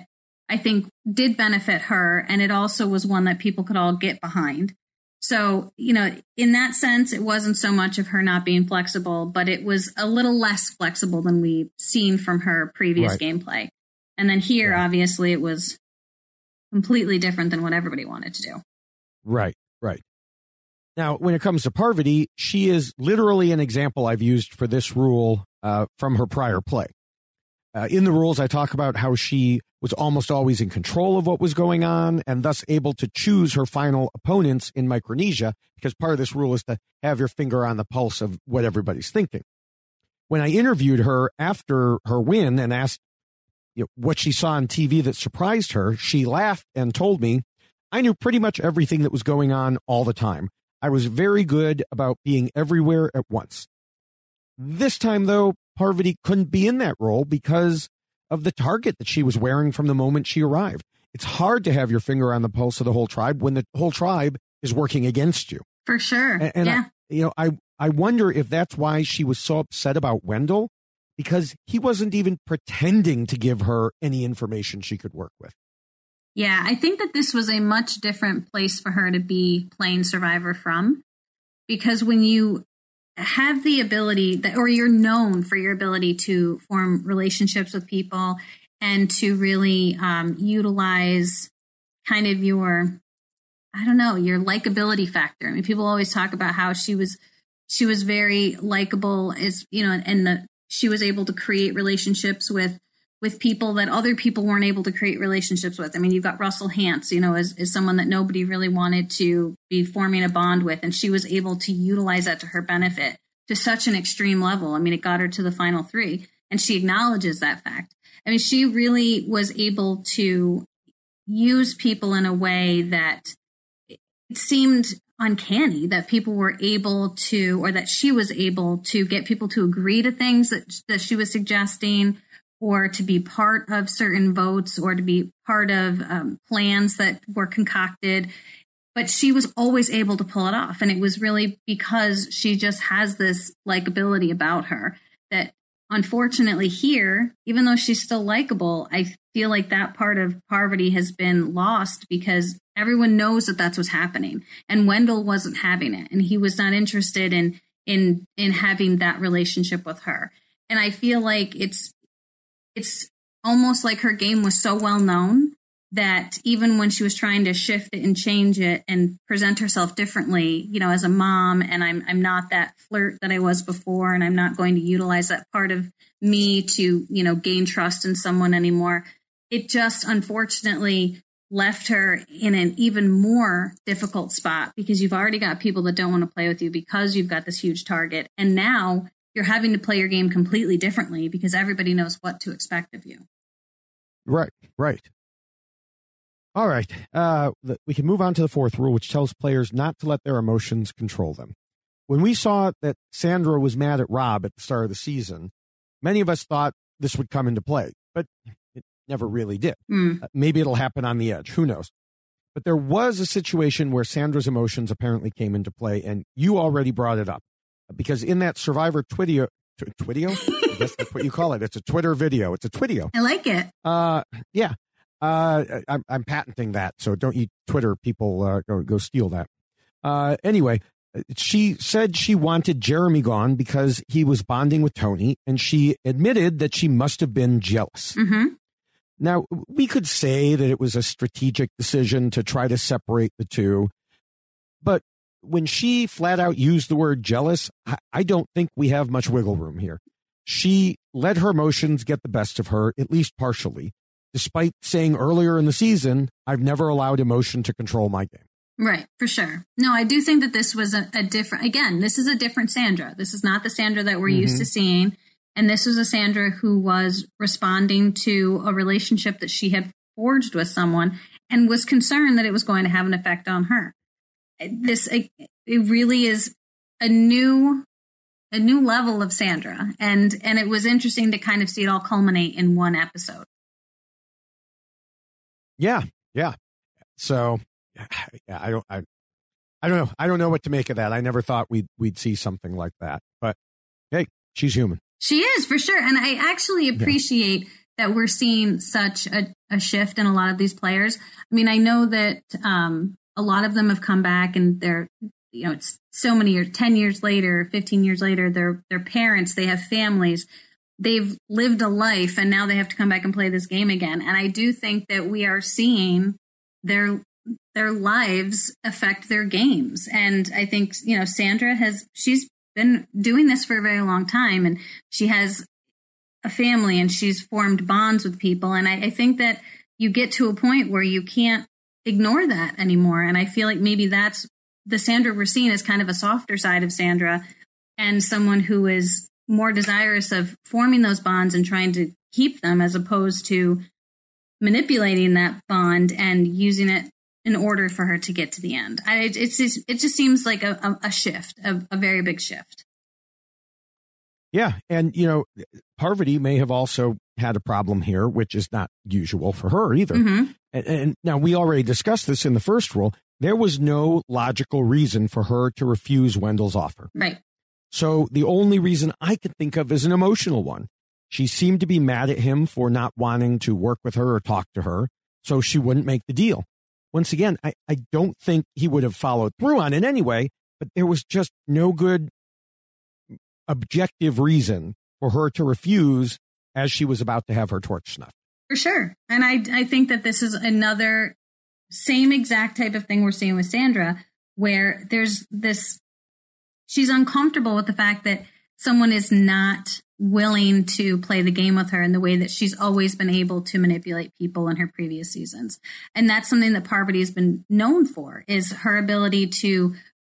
C: I think did benefit her. And it also was one that people could all get behind. So, you know, in that sense, it wasn't so much of her not being flexible, but it was a little less flexible than we've seen from her previous right. gameplay. And then here, yeah. obviously, it was completely different than what everybody wanted to do.
B: Right, right. Now, when it comes to Parvati, she is literally an example I've used for this rule uh, from her prior play. Uh, in the rules, I talk about how she was almost always in control of what was going on and thus able to choose her final opponents in Micronesia, because part of this rule is to have your finger on the pulse of what everybody's thinking. When I interviewed her after her win and asked you know, what she saw on T V that surprised her, she laughed and told me, I knew pretty much everything that was going on all the time. I was very good about being everywhere at once. This time, though, Parvati couldn't be in that role because of the target that she was wearing from the moment she arrived. It's hard to have your finger on the pulse of the whole tribe when the whole tribe is working against you.
C: For sure.
B: And, and
C: yeah.
B: I, you know, I, I wonder if that's why she was so upset about Wendell, because he wasn't even pretending to give her any information she could work with.
C: Yeah, I think that this was a much different place for her to be playing Survivor from, because when you have the ability that, or you're known for your ability to form relationships with people and to really um, utilize kind of your, I don't know, your likability factor. I mean, people always talk about how she was, she was very likable, is, you know, and the, she was able to create relationships with, with people that other people weren't able to create relationships with. I mean, you've got Russell Hantz, you know, as, as someone that nobody really wanted to be forming a bond with. And she was able to utilize that to her benefit to such an extreme level. I mean, it got her to the final three, and she acknowledges that fact. I mean, she really was able to use people in a way that it seemed uncanny, that people were able to, or that she was able to get people to agree to things that, that she was suggesting, or to be part of certain votes, or to be part of um, plans that were concocted. But she was always able to pull it off. And it was really because she just has this likability about her that, unfortunately, here, even though she's still likable, I feel like that part of Parvati has been lost because everyone knows that that's what's happening. And Wendell wasn't having it. And he was not interested in in in having that relationship with her. And I feel like it's It's almost like her game was so well known that even when she was trying to shift it and change it and present herself differently, you know, as a mom, and I'm I'm not that flirt that I was before, and I'm not going to utilize that part of me to, you know, gain trust in someone anymore. It just unfortunately left her in an even more difficult spot because you've already got people that don't want to play with you because you've got this huge target. And now you're having to play your game completely differently because everybody knows what to expect of you.
B: Right, right. All right. Uh, we can move on to the fourth rule, which tells players not to let their emotions control them. When we saw that Sandra was mad at Rob at the start of the season, many of us thought this would come into play, but it never really did. Mm. Uh, maybe it'll happen on the edge. Who knows? But there was a situation where Sandra's emotions apparently came into play, and you already brought it up. Because in that Survivor Twitio, tw- Twitio? I guess that's what you call it. It's a Twitter video. It's a Twitio.
C: I like it.
B: Uh, yeah. Uh, I'm, I'm patenting that, so don't you Twitter people uh, go, go steal that. Uh, anyway, she said she wanted Jeremy gone because he was bonding with Tony, and she admitted that she must have been jealous.
C: Mm-hmm.
B: Now, we could say that it was a strategic decision to try to separate the two, but when she flat out used the word jealous, I don't think we have much wiggle room here. She let her emotions get the best of her, at least partially, despite saying earlier in the season, I've never allowed emotion to control my game.
C: Right, for sure. No, I do think that this was a, a different, again, this is a different Sandra. This is not the Sandra that we're mm-hmm. used to seeing. And this was a Sandra who was responding to a relationship that she had forged with someone and was concerned that it was going to have an effect on her. This it really is a new a new level of Sandra, and and it was interesting to kind of see it all culminate in one episode.
B: Yeah, yeah. So yeah, I don't I I don't know. I don't know what to make of that. I never thought we'd we'd see something like that. But hey, she's human.
C: She is, for sure. And I actually appreciate yeah. that we're seeing such a, a shift in a lot of these players. I mean, I know that um, a lot of them have come back and they're, you know, it's so many years, ten years later, fifteen years later, they're, they're parents, they have families, they've lived a life, and now they have to come back and play this game again. And I do think that we are seeing their their lives affect their games. And I think, you know, Sandra has, she's been doing this for a very long time, and she has a family and she's formed bonds with people. And I, I think that you get to a point where you can't ignore that anymore. And I feel like maybe that's the Sandra we're seeing is kind of a softer side of Sandra, and someone who is more desirous of forming those bonds and trying to keep them, as opposed to manipulating that bond and using it in order for her to get to the end. I, it's just, it just seems like a, a, a shift, a, a very big shift.
B: Yeah. And, you know, Parvati may have also had a problem here, which is not usual for her either.
C: Mm-hmm.
B: And, and now we already discussed this in the first rule. There was no logical reason for her to refuse Wendell's offer.
C: Right.
B: So the only reason I could think of is an emotional one. She seemed to be mad at him for not wanting to work with her or talk to her, so she wouldn't make the deal. Once again, I, I don't think he would have followed through on it anyway, but there was just no good objective reason for her to refuse as she was about to have her torch snuffed.
C: For sure. And I, I think that this is another same exact type of thing we're seeing with Sandra, where there's this, she's uncomfortable with the fact that someone is not willing to play the game with her in the way that she's always been able to manipulate people in her previous seasons. And that's something that Parvati has been known for, is her ability to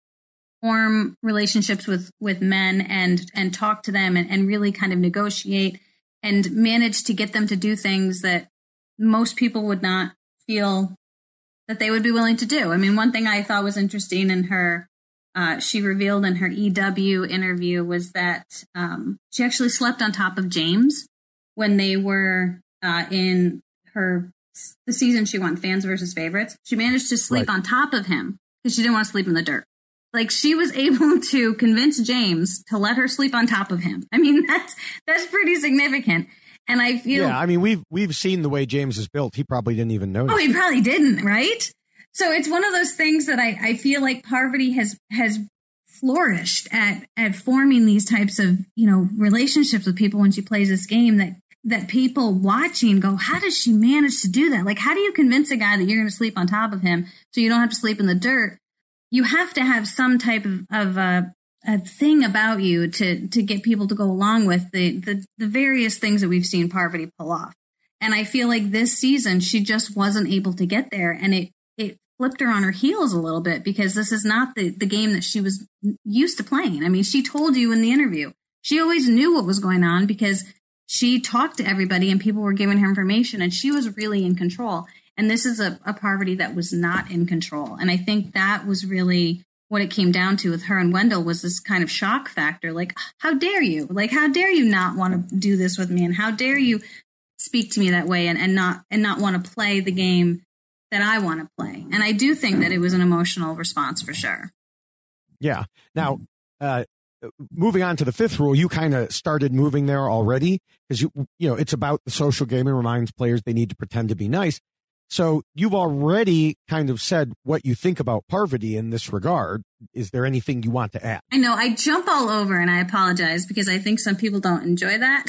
C: form relationships with, with men and, and talk to them and, and really kind of negotiate and manage to get them to do things that most people would not feel that they would be willing to do. I mean, one thing I thought was interesting in her, uh, she revealed in her E W interview was that um, she actually slept on top of James when they were uh, in her, the season she won, Fans versus Favorites. She managed to sleep
B: Right.
C: on top of him because she didn't want to sleep in the dirt. Like, she was able to convince James to let her sleep on top of him. I mean, that's that's pretty significant. And I feel,
B: Yeah, I mean, we've we've seen the way James is built. He probably didn't even notice.
C: oh, he probably didn't, right? So it's one of those things that I, I feel like Parvati has has flourished at at forming these types of, you know, relationships with people when she plays this game that that people watching go, how does she manage to do that? Like, how do you convince a guy that you're going to sleep on top of him so you don't have to sleep in the dirt? You have to have some type of, of uh, a thing about you to to get people to go along with the, the the various things that we've seen Parvati pull off. And I feel like this season she just wasn't able to get there, and it it flipped her on her heels a little bit, because this is not the the game that she was used to playing. I mean, she told you in the interview she always knew what was going on because she talked to everybody and people were giving her information, and she was really in control. And this is a, a Parvati that was not in control. And I think that was really what it came down to with her and Wendell, was this kind of shock factor. Like, how dare you? Like, how dare you not want to do this with me? And how dare you speak to me that way and, and not and not want to play the game that I want to play? And I do think that it was an emotional response for sure.
B: Yeah. Now, uh, moving on to the fifth rule, you kind of started moving there already, because you you know it's about the social game and reminds players they need to pretend to be nice. So you've already kind of said what you think about Parvati in this regard. Is there anything you want to add?
C: I know I jump all over, and I apologize because I think some people don't enjoy that.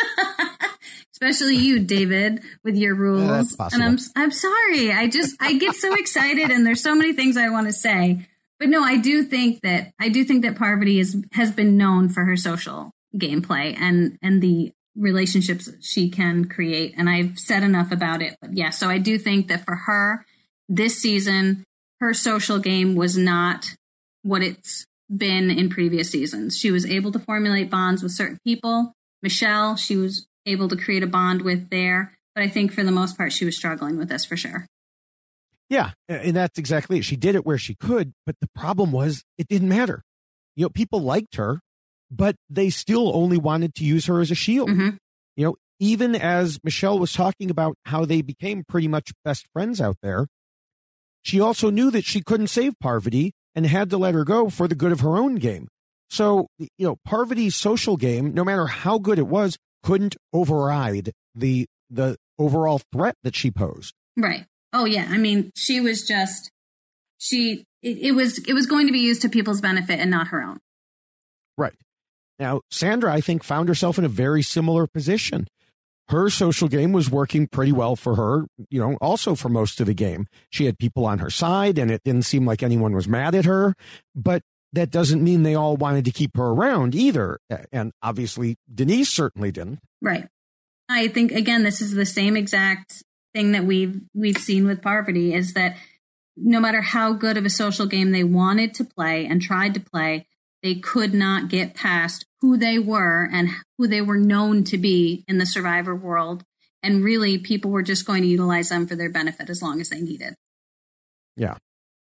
C: Especially you, David, with your rules.
B: Yeah, that's possible.
C: And I'm I'm sorry. I just I get so excited, and there's so many things I want to say. But no, I do think that I do think that Parvati is has been known for her social gameplay and and the relationships she can create. And I've said enough about it. But yeah, so I do think that for her this season, her social game was not what it's been in previous seasons. She was able to formulate bonds with certain people. Michelle, she was able to create a bond with there. But I think for the most part, she was struggling with this for sure.
B: Yeah, and that's exactly it. She did it where she could, but the problem was it didn't matter. You know, people liked her, but they still only wanted to use her as a shield.
C: Mm-hmm.
B: You know, even as Michelle was talking about how they became pretty much best friends out there, she also knew that she couldn't save Parvati and had to let her go for the good of her own game. So, you know, Parvati's social game, no matter how good it was, couldn't override the the overall threat that she posed.
C: Right. Oh, yeah. I mean, she was just, she, it, it was, it was going to be used to people's benefit and not her own.
B: Right. Now, Sandra, I think, found herself in a very similar position. Her social game was working pretty well for her, you know, also for most of the game. She had people on her side, and it didn't seem like anyone was mad at her. But that doesn't mean they all wanted to keep her around either. And obviously, Denise certainly didn't.
C: Right. I think, again, this is the same exact thing that we've we've seen with Parvati, is that no matter how good of a social game they wanted to play and tried to play, they could not get past who they were and who they were known to be in the Survivor world. And really, people were just going to utilize them for their benefit as long as they needed.
B: Yeah.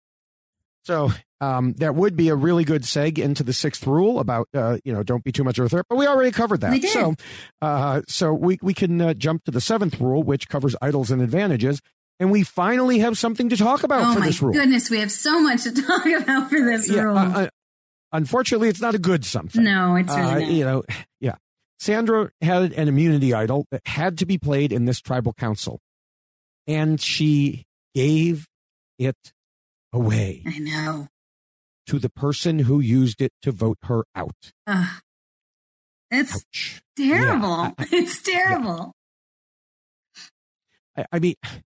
B: So um, that would be a really good seg into the sixth rule about, uh, you know, don't be too much of a threat. But we already covered that.
C: We did.
B: So, uh, so we, we can uh, jump to the seventh rule, which covers idols and advantages. And we finally have something to talk about
C: oh
B: for this rule.
C: Oh, my goodness. We have so much to talk about for this
B: yeah,
C: rule.
B: Uh, uh, unfortunately, it's not a good something.
C: No, it's really
B: uh,
C: not.
B: You know, yeah. Sandra had an immunity idol that had to be played in this tribal council. And she gave it away.
C: I know.
B: To the person who used it to vote her out.
C: Ugh. It's
B: Ouch.
C: terrible.
B: Yeah, I,
C: it's terrible.
B: Yeah. I, I mean,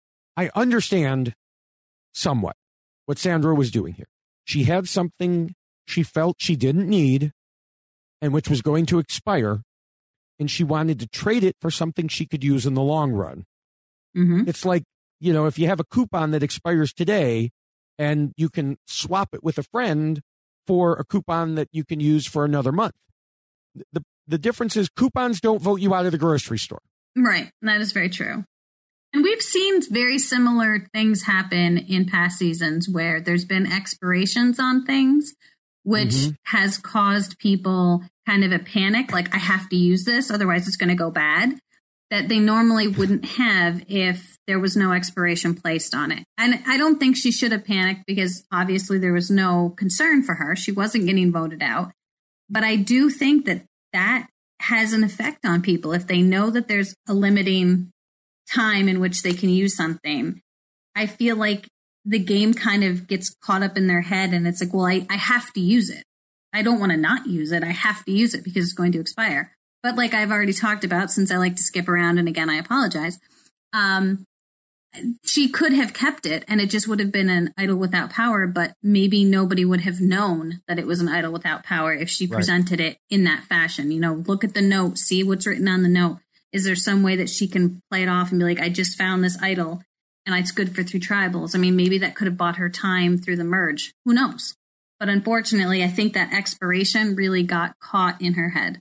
B: I understand somewhat what Sandra was doing here. She had something she felt she didn't need and which was going to expire, and she wanted to trade it for something she could use in the long run.
C: Mm-hmm.
B: It's like, you know, if you have a coupon that expires today and you can swap it with a friend for a coupon that you can use for another month. The, the difference is coupons don't vote you out of the grocery store.
C: Right. That is very true. And we've seen very similar things happen in past seasons where there's been expirations on things, which mm-hmm. has caused people kind of a panic, like, I have to use this, otherwise it's going to go bad, that they normally wouldn't have if there was no expiration placed on it. And I don't think she should have panicked because obviously there was no concern for her. She wasn't getting voted out. But I do think that that has an effect on people. If they know that there's a limiting time in which they can use something, I feel like the game kind of gets caught up in their head and it's like, well, I, I have to use it. I don't want to not use it. I have to use it because it's going to expire. But like I've already talked about, since I like to skip around, and again, I apologize, um, she could have kept it and it just would have been an idol without power, but maybe nobody would have known that it was an idol without power if she presented right. it in that fashion. You know, look at the note, see what's written on the note. Is there some way that she can play it off and be like, I just found this idol and it's good for three tribals? I mean, maybe that could have bought her time through the merge. Who knows? But unfortunately, I think that expiration really got caught in her head.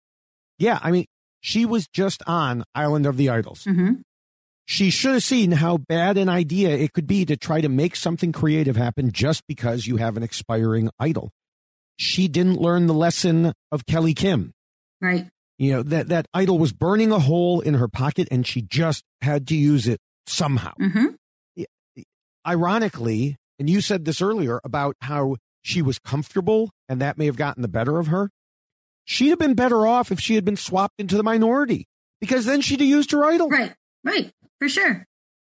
B: Yeah, I mean, she was just on Island of the Idols.
C: Mm-hmm.
B: She should have seen how bad an idea it could be to try to make something creative happen just because you have an expiring idol. She didn't learn the lesson of Kelly Kim.
C: Right.
B: You know, that, that idol was burning a hole in her pocket and she just had to use it somehow.
C: Mm-hmm.
B: Ironically, and you said this earlier about how she was comfortable and that may have gotten the better of her. She'd have been better off if she had been swapped into the minority, because then she'd have used her idol.
C: Right, right, for sure.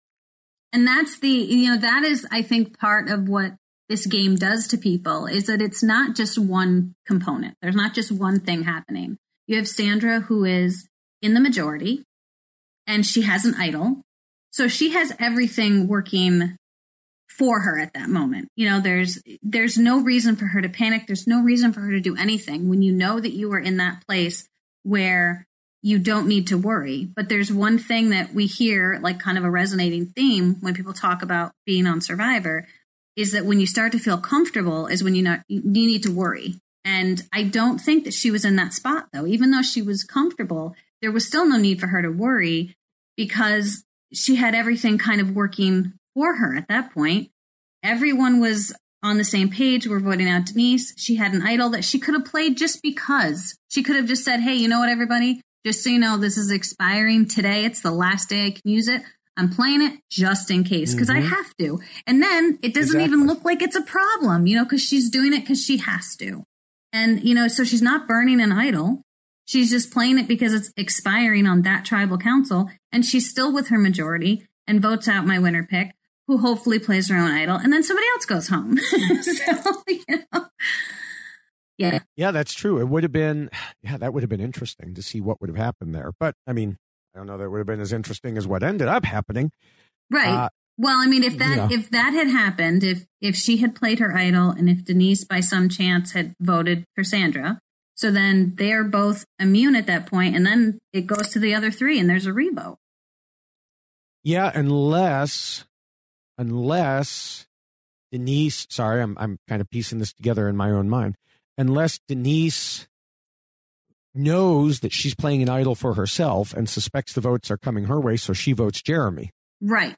C: And that's the, you know, that is, I think, part of what this game does to people, is that it's not just one component. There's not just one thing happening. You have Sandra, who is in the majority, and she has an idol. So she has everything working for her at that moment. You know, there's there's no reason for her to panic. There's no reason for her to do anything when you know that you are in that place where you don't need to worry. But there's one thing that we hear, like kind of a resonating theme when people talk about being on Survivor, is that when you start to feel comfortable is when you not you need to worry. And I don't think that she was in that spot, though. Even though she was comfortable, there was still no need for her to worry because she had everything kind of working for her at that point. Everyone was on the same page. We're voting out Denise. She had an idol that she could have played just because. She could have just said, hey, you know what, everybody? Just so you know, this is expiring today. It's the last day I can use it. I'm playing it just in case because mm-hmm. I have to. And then it doesn't exactly. even look like it's a problem, you know, because she's doing it because she has to. And, you know, so she's not burning an idol. She's just playing it because it's expiring on that tribal council, and she's still with her majority and votes out my winner pick, who hopefully plays her own idol, and then somebody else goes home. So, you know, yeah.
B: Yeah, that's true. It would have been, yeah, that would have been interesting to see what would have happened there. But, I mean, I don't know that it would have been as interesting as what ended up happening.
C: Right. Uh, well, I mean, if that yeah. if that had happened, if if she had played her idol, and if Denise by some chance had voted for Sandra, so then they're both immune at that point, and then it goes to the other three, and there's a revote.
B: Yeah, unless... Unless Denise, sorry, I'm I'm kind of piecing this together in my own mind. Unless Denise knows that she's playing an idol for herself and suspects the votes are coming her way, so she votes Jeremy.
C: Right.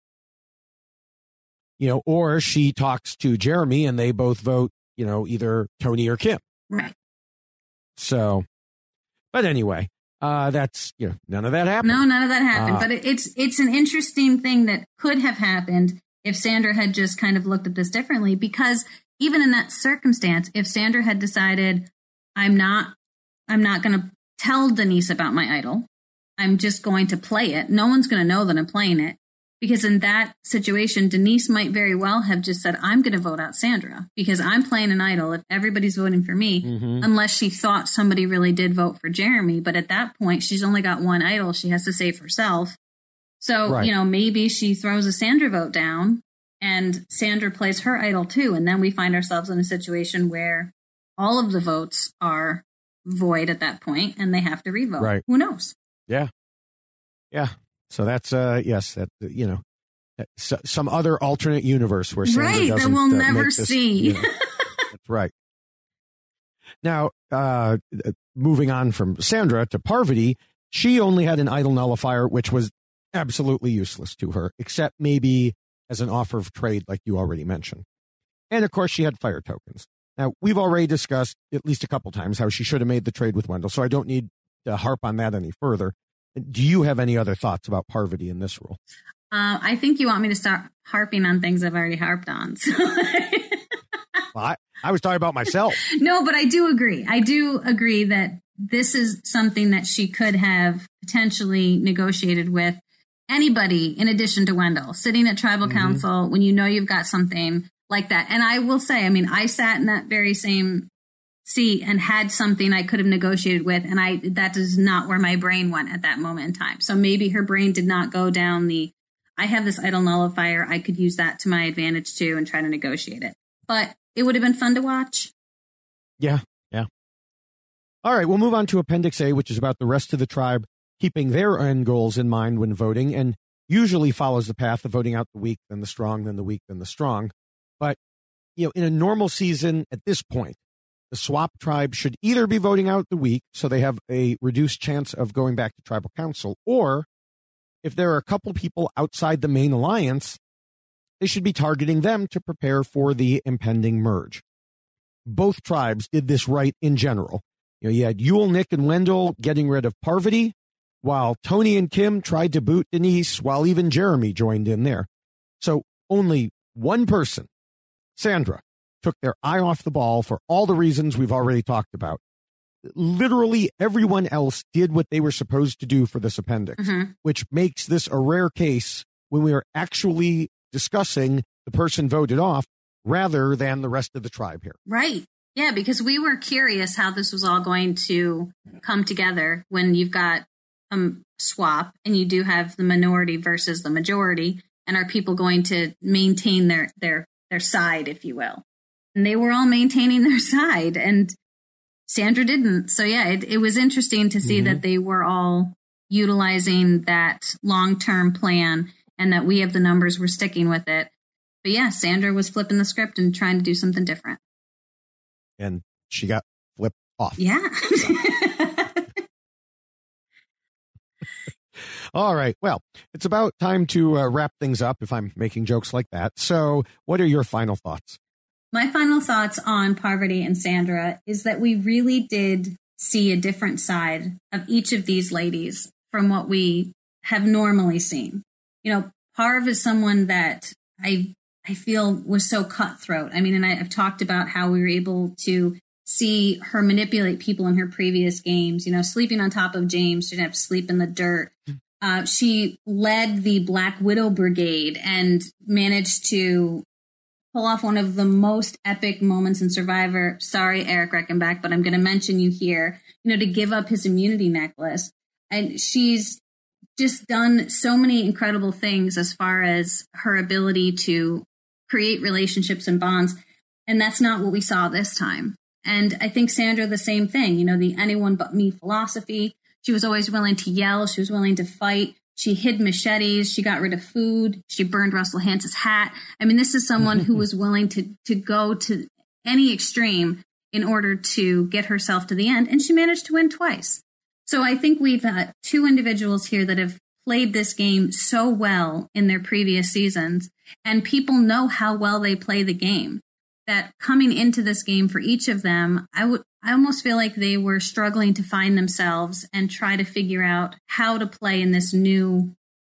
B: You know, or she talks to Jeremy and they both vote, you know, either Tony or Kim.
C: Right.
B: So, but anyway, uh, that's, you know, none of that happened.
C: No, none of that happened.
B: Uh,
C: but it, it's it's an interesting thing that could have happened if Sandra had just kind of looked at this differently, because even in that circumstance, if Sandra had decided, I'm not, I'm not going to tell Denise about my idol, I'm just going to play it, no one's going to know that I'm playing it. Because in that situation, Denise might very well have just said, I'm going to vote out Sandra because I'm playing an idol if everybody's voting for me, mm-hmm. unless she thought somebody really did vote for Jeremy. But at that point, she's only got one idol she has to save herself. So, right. you know, maybe she throws a Sandra vote down and Sandra plays her idol too. And then we find ourselves in a situation where all of the votes are void at that point and they have to revote.
B: Right.
C: Who knows?
B: Yeah. Yeah. So that's, uh, yes, that, you know, so, some other alternate universe where Sandra
C: right,
B: doesn't
C: that we'll
B: uh,
C: never
B: this,
C: see.
B: You know, that's right. Now, uh, moving on from Sandra to Parvati, she only had an idol nullifier, which was absolutely useless to her, except maybe as an offer of trade, like you already mentioned. And of course, she had fire tokens. Now, we've already discussed at least a couple times how she should have made the trade with Wendell, so I don't need to harp on that any further. Do you have any other thoughts about Parvati in this role?
C: Uh, I think you want me to start harping on things I've already harped on. So.
B: Well, I, I was talking about myself.
C: No, but I do agree. I do agree that this is something that she could have potentially negotiated with anybody in addition to Wendell, sitting at tribal mm-hmm. council when you know you've got something like that. And I will say, I mean, I sat in that very same seat and had something I could have negotiated with, and I that is not where my brain went at that moment in time. So maybe her brain did not go down the, I have this idol nullifier, I could use that to my advantage too and try to negotiate it. But it would have been fun to watch.
B: Yeah, yeah. All right, we'll move on to Appendix A, which is about the rest of the tribe keeping their end goals in mind when voting, and usually follows the path of voting out the weak, then the strong, then the weak, then the strong. But, you know, in a normal season at this point, the swap tribe should either be voting out the weak, so they have a reduced chance of going back to tribal council, or if there are a couple people outside the main alliance, they should be targeting them to prepare for the impending merge. Both tribes did this right in general. You know, you had Yule, Nick, and Wendell getting rid of Parvati, while Tony and Kim tried to boot Denise, while even Jeremy joined in there. So only one person, Sandra, took their eye off the ball for all the reasons we've already talked about. Literally everyone else did what they were supposed to do for this appendix, mm-hmm. which makes this a rare case when we are actually discussing the person voted off rather than the rest of the tribe here.
C: Right. Yeah, because we were curious how this was all going to come together when you've got a swap and you do have the minority versus the majority, and are people going to maintain their their their side, if you will. And they were all maintaining their side, and Sandra didn't. So, yeah, it, it was interesting to see mm-hmm. that they were all utilizing that long-term plan and that we have the numbers, we're sticking with it. But, yeah, Sandra was flipping the script and trying to do something different.
B: And she got flipped off.
C: Yeah.
B: So. All right. Well, it's about time to uh, wrap things up if I'm making jokes like that. So what are your final thoughts?
C: My final thoughts on Parvati and Sandra is that we really did see a different side of each of these ladies from what we have normally seen. You know, Parv is someone that I I feel was so cutthroat. I mean, and I, I've talked about how we were able to see her manipulate people in her previous games, you know, sleeping on top of James, she didn't have to sleep in the dirt. Uh, she led the Black Widow Brigade and managed to pull off one of the most epic moments in Survivor. Sorry, Eric Reckenbach, but I'm going to mention you here, you know, to give up his immunity necklace. And she's just done so many incredible things as far as her ability to create relationships and bonds. And that's not what we saw this time. And I think Sandra, the same thing, you know, the anyone but me philosophy. She was always willing to yell. She was willing to fight. She hid machetes. She got rid of food. She burned Russell Hantz's hat. I mean, this is someone who was willing to, to go to any extreme in order to get herself to the end. And she managed to win twice. So I think we've got two individuals here that have played this game so well in their previous seasons. And people know how well they play the game. That coming into this game for each of them, I would I almost feel like they were struggling to find themselves and try to figure out how to play in this new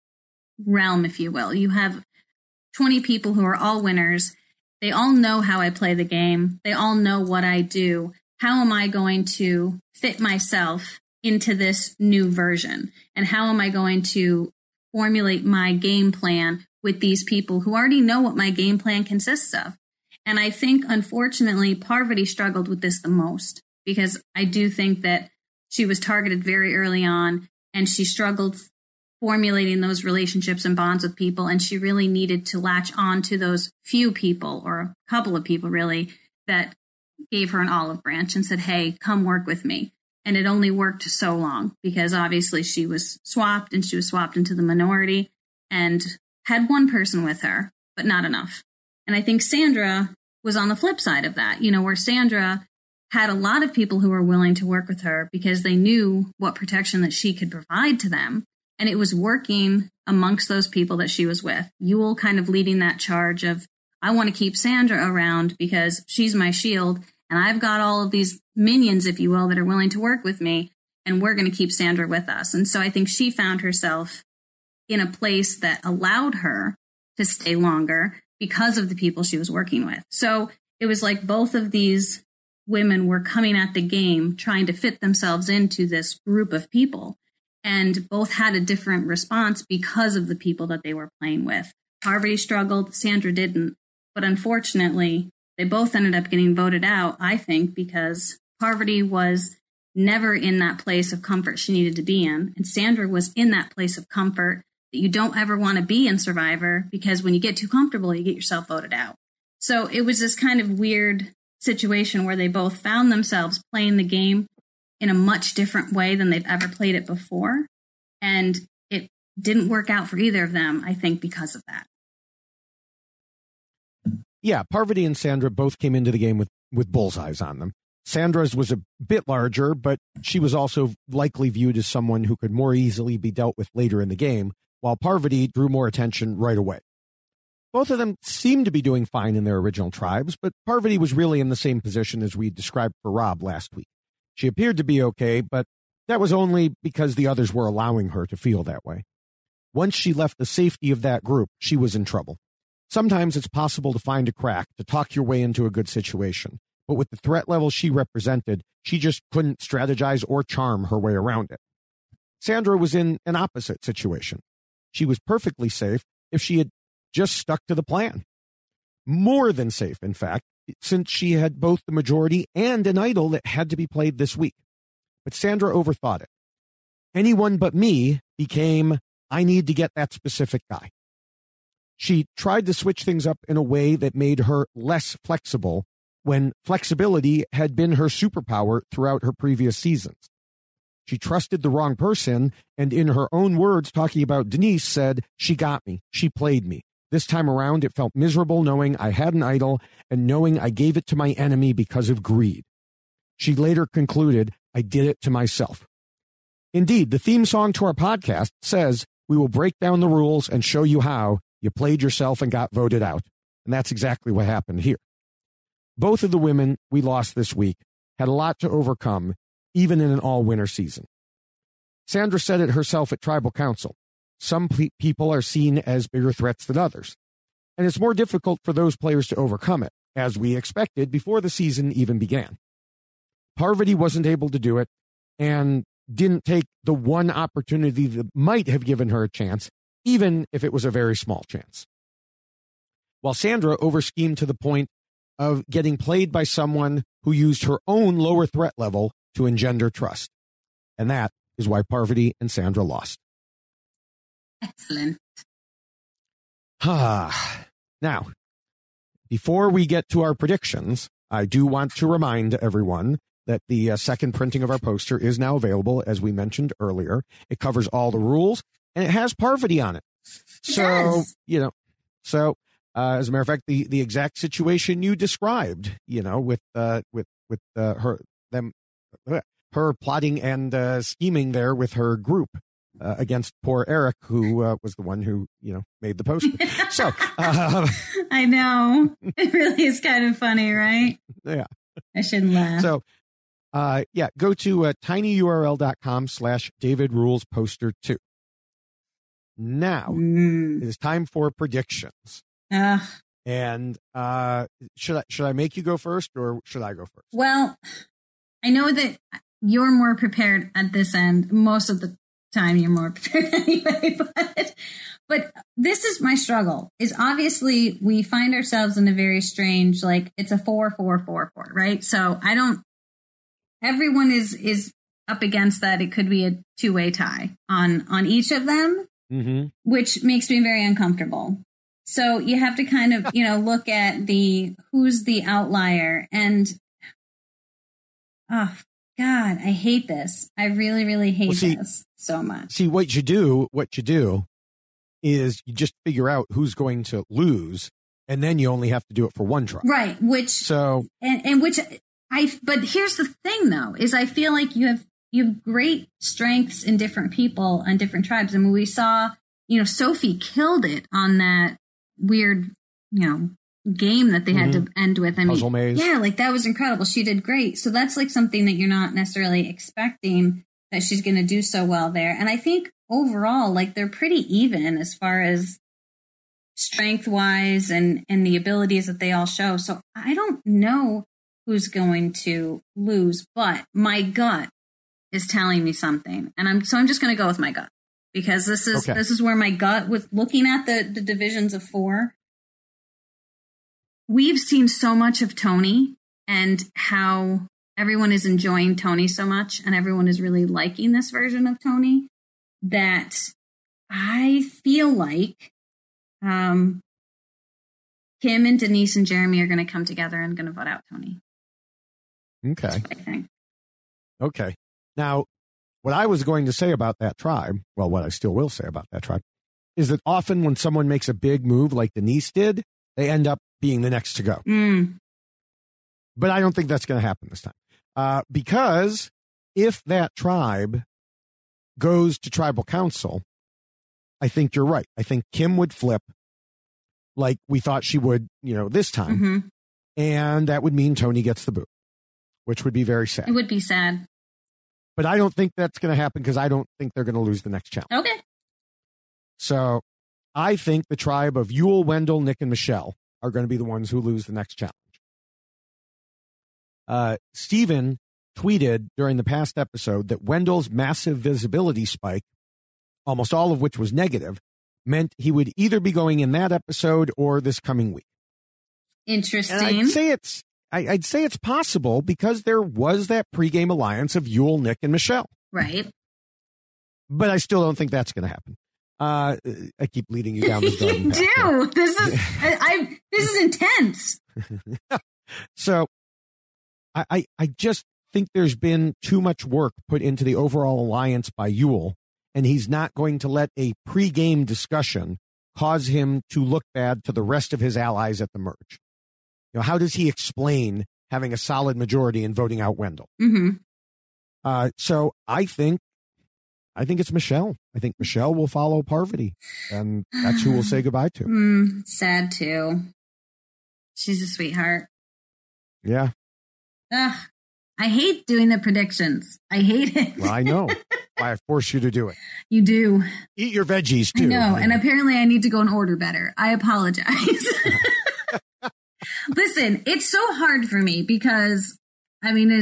C: realm, if you will. You have twenty people who are all winners. They all know how I play the game. They all know what I do. How am I going to fit myself into this new version? And how am I going to formulate my game plan with these people who already know what my game plan consists of? And I think, unfortunately, Parvati struggled with this the most, because I do think that she was targeted very early on and she struggled formulating those relationships and bonds with people. And she really needed to latch on to those few people, or a couple of people really, that gave her an olive branch and said, hey, come work with me. And it only worked so long because obviously she was swapped and she was swapped into the minority and had one person with her, but not enough. And I think Sandra was on the flip side of that, you know, where Sandra had a lot of people who were willing to work with her because they knew what protection that she could provide to them. And it was working amongst those people that she was with. Yul kind of leading that charge of, I want to keep Sandra around because she's my shield. And I've got all of these minions, if you will, that are willing to work with me. And we're going to keep Sandra with us. And so I think she found herself in a place that allowed her to stay longer because of the people she was working with. So it was like both of these women were coming at the game, trying to fit themselves into this group of people. And both had a different response because of the people that they were playing with. Parvati struggled, Sandra didn't. But unfortunately, they both ended up getting voted out, I think, because Parvati was never in that place of comfort she needed to be in. And Sandra was in that place of comfort that you don't ever want to be in Survivor, because when you get too comfortable, you get yourself voted out. So it was this kind of weird situation where they both found themselves playing the game in a much different way than they've ever played it before. And it didn't work out for either of them, I think, because of that.
B: Yeah, Parvati and Sandra both came into the game with, with bullseyes on them. Sandra's was a bit larger, but she was also likely viewed as someone who could more easily be dealt with later in the game, while Parvati drew more attention right away. Both of them seemed to be doing fine in their original tribes, but Parvati was really in the same position as we described for Rob last week. She appeared to be okay, but that was only because the others were allowing her to feel that way. Once she left the safety of that group, she was in trouble. Sometimes it's possible to find a crack, to talk your way into a good situation. But with the threat level she represented, she just couldn't strategize or charm her way around it. Sandra was in an opposite situation. She was perfectly safe if she had just stuck to the plan. More than safe, in fact, since she had both the majority and an idol that had to be played this week. But Sandra overthought it. Anyone but me became, I need to get that specific guy. She tried to switch things up in a way that made her less flexible when flexibility had been her superpower throughout her previous seasons. She trusted the wrong person, and in her own words, talking about Denise, said, she got me, she played me. This time around, it felt miserable knowing I had an idol and knowing I gave it to my enemy because of greed. She later concluded, I did it to myself. Indeed, the theme song to our podcast says, we will break down the rules and show you how you played yourself and got voted out. And that's exactly what happened here. Both of the women we lost this week had a lot to overcome, even in an all-winner season. Sandra said it herself at Tribal Council. Some pe- people are seen as bigger threats than others. And it's more difficult for those players to overcome it, as we expected before the season even began. Parvati wasn't able to do it and didn't take the one opportunity that might have given her a chance, even if it was a very small chance. While Sandra overschemed to the point of getting played by someone who used her own lower threat level to engender trust. And that is why Parvati and Sandra lost.
C: Excellent.
B: Ah, now, before we get to our predictions, I do want to remind everyone that the uh, second printing of our poster is now available, as we mentioned earlier. It covers all the rules, and it has Parvati on it. So,
C: Yes.
B: you know, so uh, as a matter of fact, the, the exact situation you described, you know, with uh, with with uh, her them uh, her plotting and uh, scheming there with her group uh, against poor Eric, who uh, was the one who, you know, made the poster. So, uh,
C: I know. It really is kind of funny, right?
B: yeah.
C: I shouldn't laugh.
B: So, uh, yeah, go to uh, tinyurl.com slash David Rules Poster two. Now,
C: Mm.
B: it is time for predictions.
C: Ugh.
B: And uh, should I should I make you go first, or should I go first?
C: Well, I know that you're more prepared at this end. Most of the time you're more prepared anyway, but but this is my struggle. Is obviously we find ourselves in a very strange, like it's a four, four, four, four, right? So I don't everyone is is up against that. It could be a two-way tie on on each of them,
B: Mm-hmm.
C: which makes me very uncomfortable. So you have to kind of, you know, look at the who's the outlier. And oh God, I hate this. I really, really hate
B: Well, see-
C: this so much.
B: See, what you do, what you do is you just figure out who's going to lose, and then you only have to do it for one try.
C: Right. Which
B: So,
C: and, and which I but here's the thing though, is I feel like you have you have great strengths in different people and different tribes. And when we saw, you know, Sophie killed it on that weird, you know, game that they had to end with. I mean,
B: Puzzle maze.
C: yeah, like that was incredible. She did great. So that's like something that you're not necessarily expecting that she's going to do so well there. And I think overall, like they're pretty even as far as strength wise and, and the abilities that they all show. So I don't know who's going to lose, but my gut is telling me something. And I'm, so I'm just going to go with my gut because this is,
B: Okay.
C: this is where my gut with looking at the, the divisions of four. We've seen so much of Tony and how everyone is enjoying Tony so much and everyone is really liking this version of Tony that I feel like um, Kim and Denise and Jeremy are going to come together and going to vote out Tony.
B: okay.
C: That's what I think.
B: Okay. Now, what I was going to say about that tribe, well, what I still will say about that tribe, is that often when someone makes a big move like Denise did, they end up being the next to go.
C: Mm.
B: But I don't think that's going to happen this time. Uh, because if that tribe goes to tribal council, I think you're right. I think Kim would flip like we thought she would, you know, this time.
C: hmm
B: And that would mean Tony gets the boot, which would be very sad.
C: It would be sad.
B: But I don't think that's going to happen because I don't think they're going to lose the next challenge.
C: Okay.
B: So I think the tribe of Yul, Wendell, Nick, and Michelle are going to be the ones who lose the next challenge. Uh, Steven tweeted during the past episode that Wendell's massive visibility spike, almost all of which was negative, meant he would either be going in that episode or this coming week. And
C: Interesting.
B: I'd say it's I, I'd say it's possible because there was that pregame alliance of Yul, Nick, and Michelle.
C: Right.
B: But I still don't think that's going to happen. Uh, I keep leading you down this garden
C: You
B: path here.
C: do. This is I, I. This is intense.
B: So I, I, I just think there's been too much work put into the overall alliance by Yul, and he's not going to let a pregame discussion cause him to look bad to the rest of his allies at the merge. You know, how does he explain having a solid majority and voting out Wendell?
C: hmm
B: Uh, so I think, I think it's Michelle. I think Michelle will follow Parvati, and that's who we'll say goodbye to.
C: Mm, sad too. She's a sweetheart.
B: Yeah.
C: Ugh, I hate doing the predictions. I hate it.
B: Well, I know. Why I force you to do it.
C: You do.
B: Eat your veggies too.
C: I know. And apparently I need to go and order better. I apologize. Listen, it's so hard for me because, I mean, as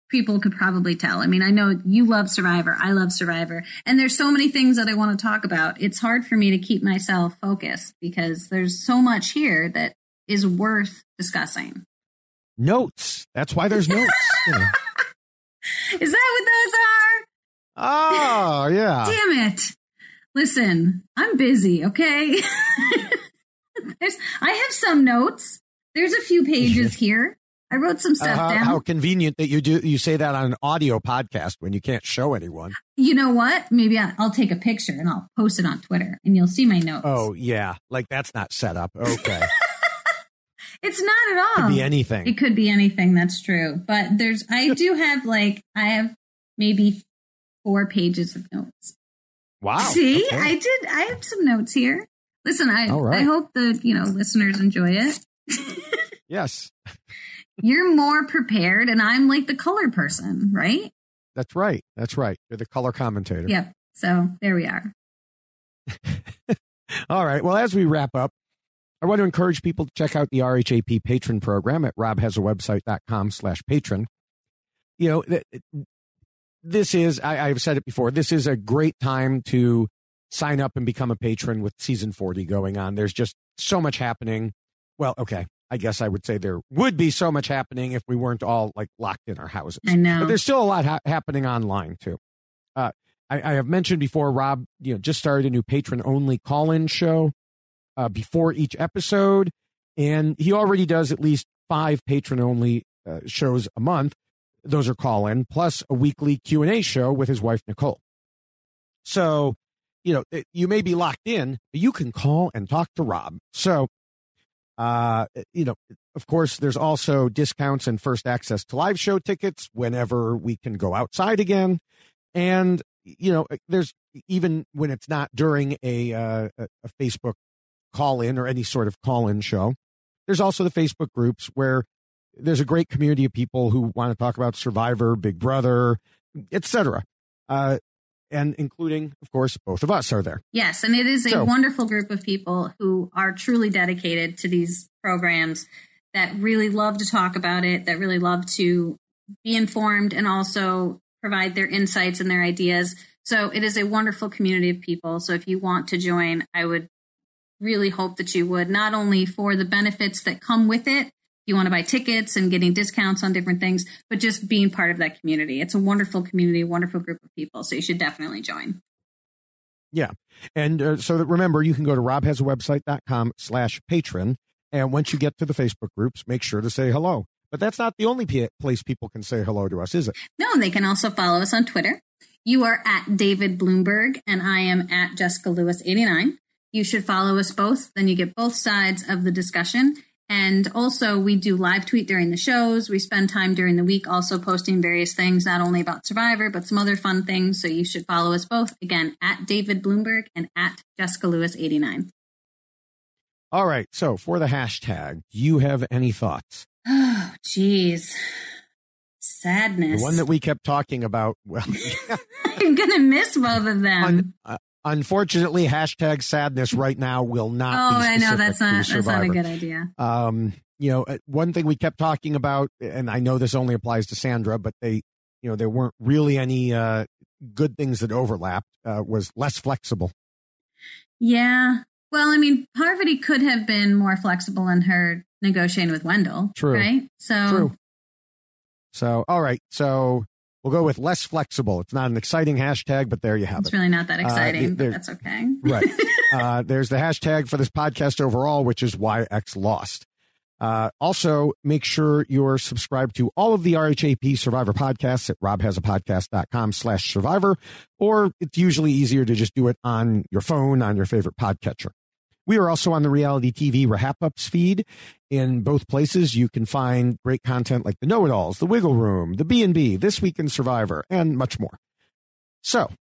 C: people could probably tell. I mean, I know you love Survivor. I love Survivor. And there's so many things that I want to talk about. It's hard for me to keep myself focused because there's so much here that is worth discussing.
B: Notes. That's why there's notes. You know.
C: Is that what those are?
B: Oh, yeah.
C: Damn it. Listen, I'm busy, okay? There's, I have some notes. There's a few pages here. I wrote some stuff
B: uh,
C: down.
B: How convenient that you do you say that on an audio podcast when you can't show anyone.
C: You know what? Maybe I, I'll take a picture and I'll post it on Twitter and you'll see my notes.
B: Oh, yeah. Like that's not set up. Okay.
C: It's not at all.
B: It could be anything.
C: It could be anything. That's true. But there's, I do have like, I have maybe four pages of notes.
B: Wow.
C: See,
B: okay.
C: I did. I have some notes here. Listen, I,
B: right.
C: I hope the, you know, listeners enjoy it.
B: Yes.
C: You're more prepared and I'm like the color person, right?
B: That's right. That's right. You're the color commentator.
C: Yep. So there we are.
B: All right. Well, as we wrap up, I want to encourage people to check out the R H A P patron program at robhasawebsite.com slash patron. You know, th- this is, I, I've said it before, this is a great time to sign up and become a patron with season forty going on. There's just so much happening. Well, okay. I guess I would say there would be so much happening if we weren't all like locked in our houses.
C: I know.
B: But there's still a lot ha- happening online too. Uh, I, I have mentioned before, Rob, you know, just started a new patron only call-in show uh, before each episode. And he already does at least five patron only uh, shows a month. Those are call-in plus a weekly Q and A show with his wife, Nicole. So, you know, you may be locked in, but you can call and talk to Rob. So, Uh, you know, of course, there's also discounts and first access to live show tickets whenever we can go outside again. And, you know, there's even when it's not during a, uh, a Facebook call in or any sort of call in show, there's also the Facebook groups where there's a great community of people who want to talk about Survivor, Big Brother, et cetera. Uh, And including, of course, both of us are there.
C: Yes, and it is a
B: so,
C: wonderful group of people who are truly dedicated to these programs that really love to talk about it, that really love to be informed and also provide their insights and their ideas. So it is a wonderful community of people. So if you want to join, I would really hope that you would, not only for the benefits that come with it, you want to buy tickets and getting discounts on different things, but just being part of that community. It's a wonderful community, wonderful group of people. So you should definitely join.
B: Yeah. And uh, so that remember, you can go to robhasawebsite.com slash patron. And once you get to the Facebook groups, make sure to say hello. But that's not the only p- place people can say hello to us, is it?
C: No, they can also follow us on Twitter. You are at David Bloomberg and I am at Jessica Lewis eighty-nine. You should follow us both. Then you get both sides of the discussion. And also, we do live tweet during the shows. We spend time during the week also posting various things, not only about Survivor, but some other fun things. So you should follow us both. Again, at David Bloomberg and at Jessica Lewis eighty-nine.
B: All right. So for the hashtag, do you have any thoughts?
C: Oh, geez. Sadness.
B: The one that we kept talking about. Well,
C: I'm going to miss both of them.
B: Un- uh, unfortunately, hashtag sadness right now will not
C: oh,
B: be
C: I know that's not
B: to
C: that's not a
B: Survivor.
C: good idea.
B: Um, you know, one thing we kept talking about, and I know this only applies to Sandra, but they, you know, there weren't really any uh, good things that overlapped, uh, was less flexible.
C: Yeah. Well, I mean, Parvati could have been more flexible in her negotiating with Wendell.
B: True.
C: Right? So,
B: True. So, all right. So we'll go with less flexible. It's not an exciting hashtag, but there you have
C: it's
B: it.
C: really not that exciting,
B: uh,
C: but that's okay.
B: Right. Uh, there's the hashtag for this podcast overall, which is Y X Lost. Uh, also, make sure you're subscribed to all of the R H A P Survivor podcasts at robhasapodcast.com slash survivor, or it's usually easier to just do it on your phone, on your favorite podcatcher. We are also on the reality T V Wrap-Ups feed. In both places, you can find great content like the Know-It-Alls, the Wiggle Room, the B and B, This Week in Survivor, and much more. So,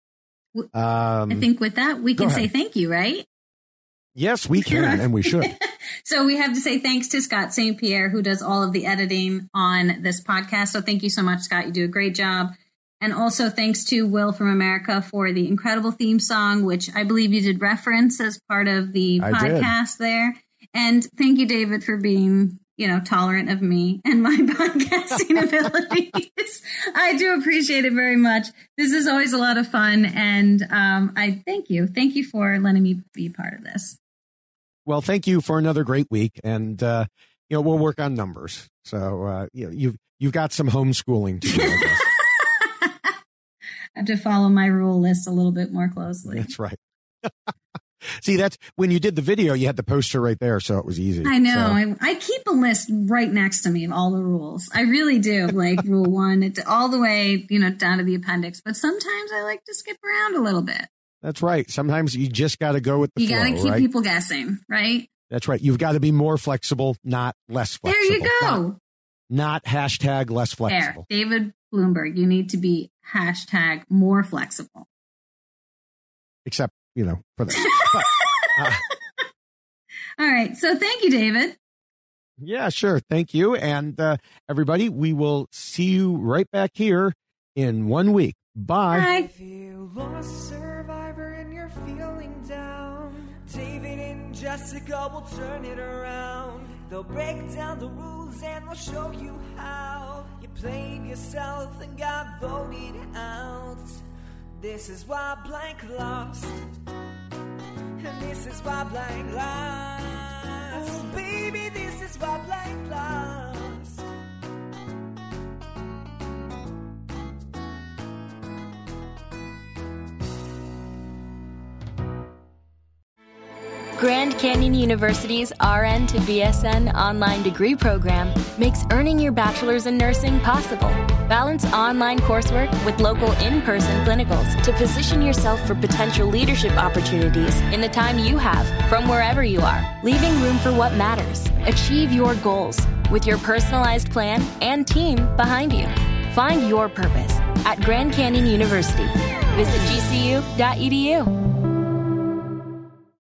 B: um,
C: I think with that, we can say
B: ahead.
C: thank you, right?
B: Yes, we can, and we should.
C: So we have to say thanks to Scott Saint Pierre, who does all of the editing on this podcast. So thank you so much, Scott. You do a great job. And also thanks to Will from America for the incredible theme song, which I believe you did reference as part of the
B: I
C: podcast
B: did.
C: there. And thank you, David, for being, you know, tolerant of me and my podcasting abilities. I do appreciate it very much. This is always a lot of fun. And um, I thank you. Thank you for letting me be part of this.
B: Well, thank you for another great week. And, uh, you know, we'll work on numbers. So, uh, you know, you've, you've got some homeschooling to do, I guess.
C: I have to follow my rule list a little bit more closely.
B: That's right. See, that's when you did the video, you had the poster right there, so it was easy.
C: I know.
B: So.
C: I, I keep a list right next to me of all the rules. I really do. Like rule one, it's all the way, you know, down to the appendix. But sometimes I like to skip around a little bit.
B: That's right. Sometimes you just got to go with the
C: you
B: flow,
C: You got to keep
B: right?
C: people guessing, right?
B: That's right. You've got to be more flexible, not less flexible.
C: There you go.
B: Not, not hashtag less flexible.
C: There. David Bloomberg, you need to be hashtag more flexible.
B: Except, you know, for that. But, uh,
C: all right. So thank you, David.
B: Yeah, sure. Thank you. And uh, everybody, we will see you right back here in one week. Bye.
C: Bye.
A: If you lost survivor and you're feeling down, David and Jessica will turn it around. They'll break down the rules and they'll show you how you played yourself and got voted out. This is why blank lost, and this is why blank lost. Oh, baby, this is why blank lost.
D: Grand Canyon University's R N to B S N online degree program makes earning your bachelor's in nursing possible. Balance online coursework with local in-person clinicals to position yourself for potential leadership opportunities in the time you have from wherever you are, leaving room for what matters. Achieve your goals with your personalized plan and team behind you. Find your purpose at Grand Canyon University. Visit G C U dot E D U.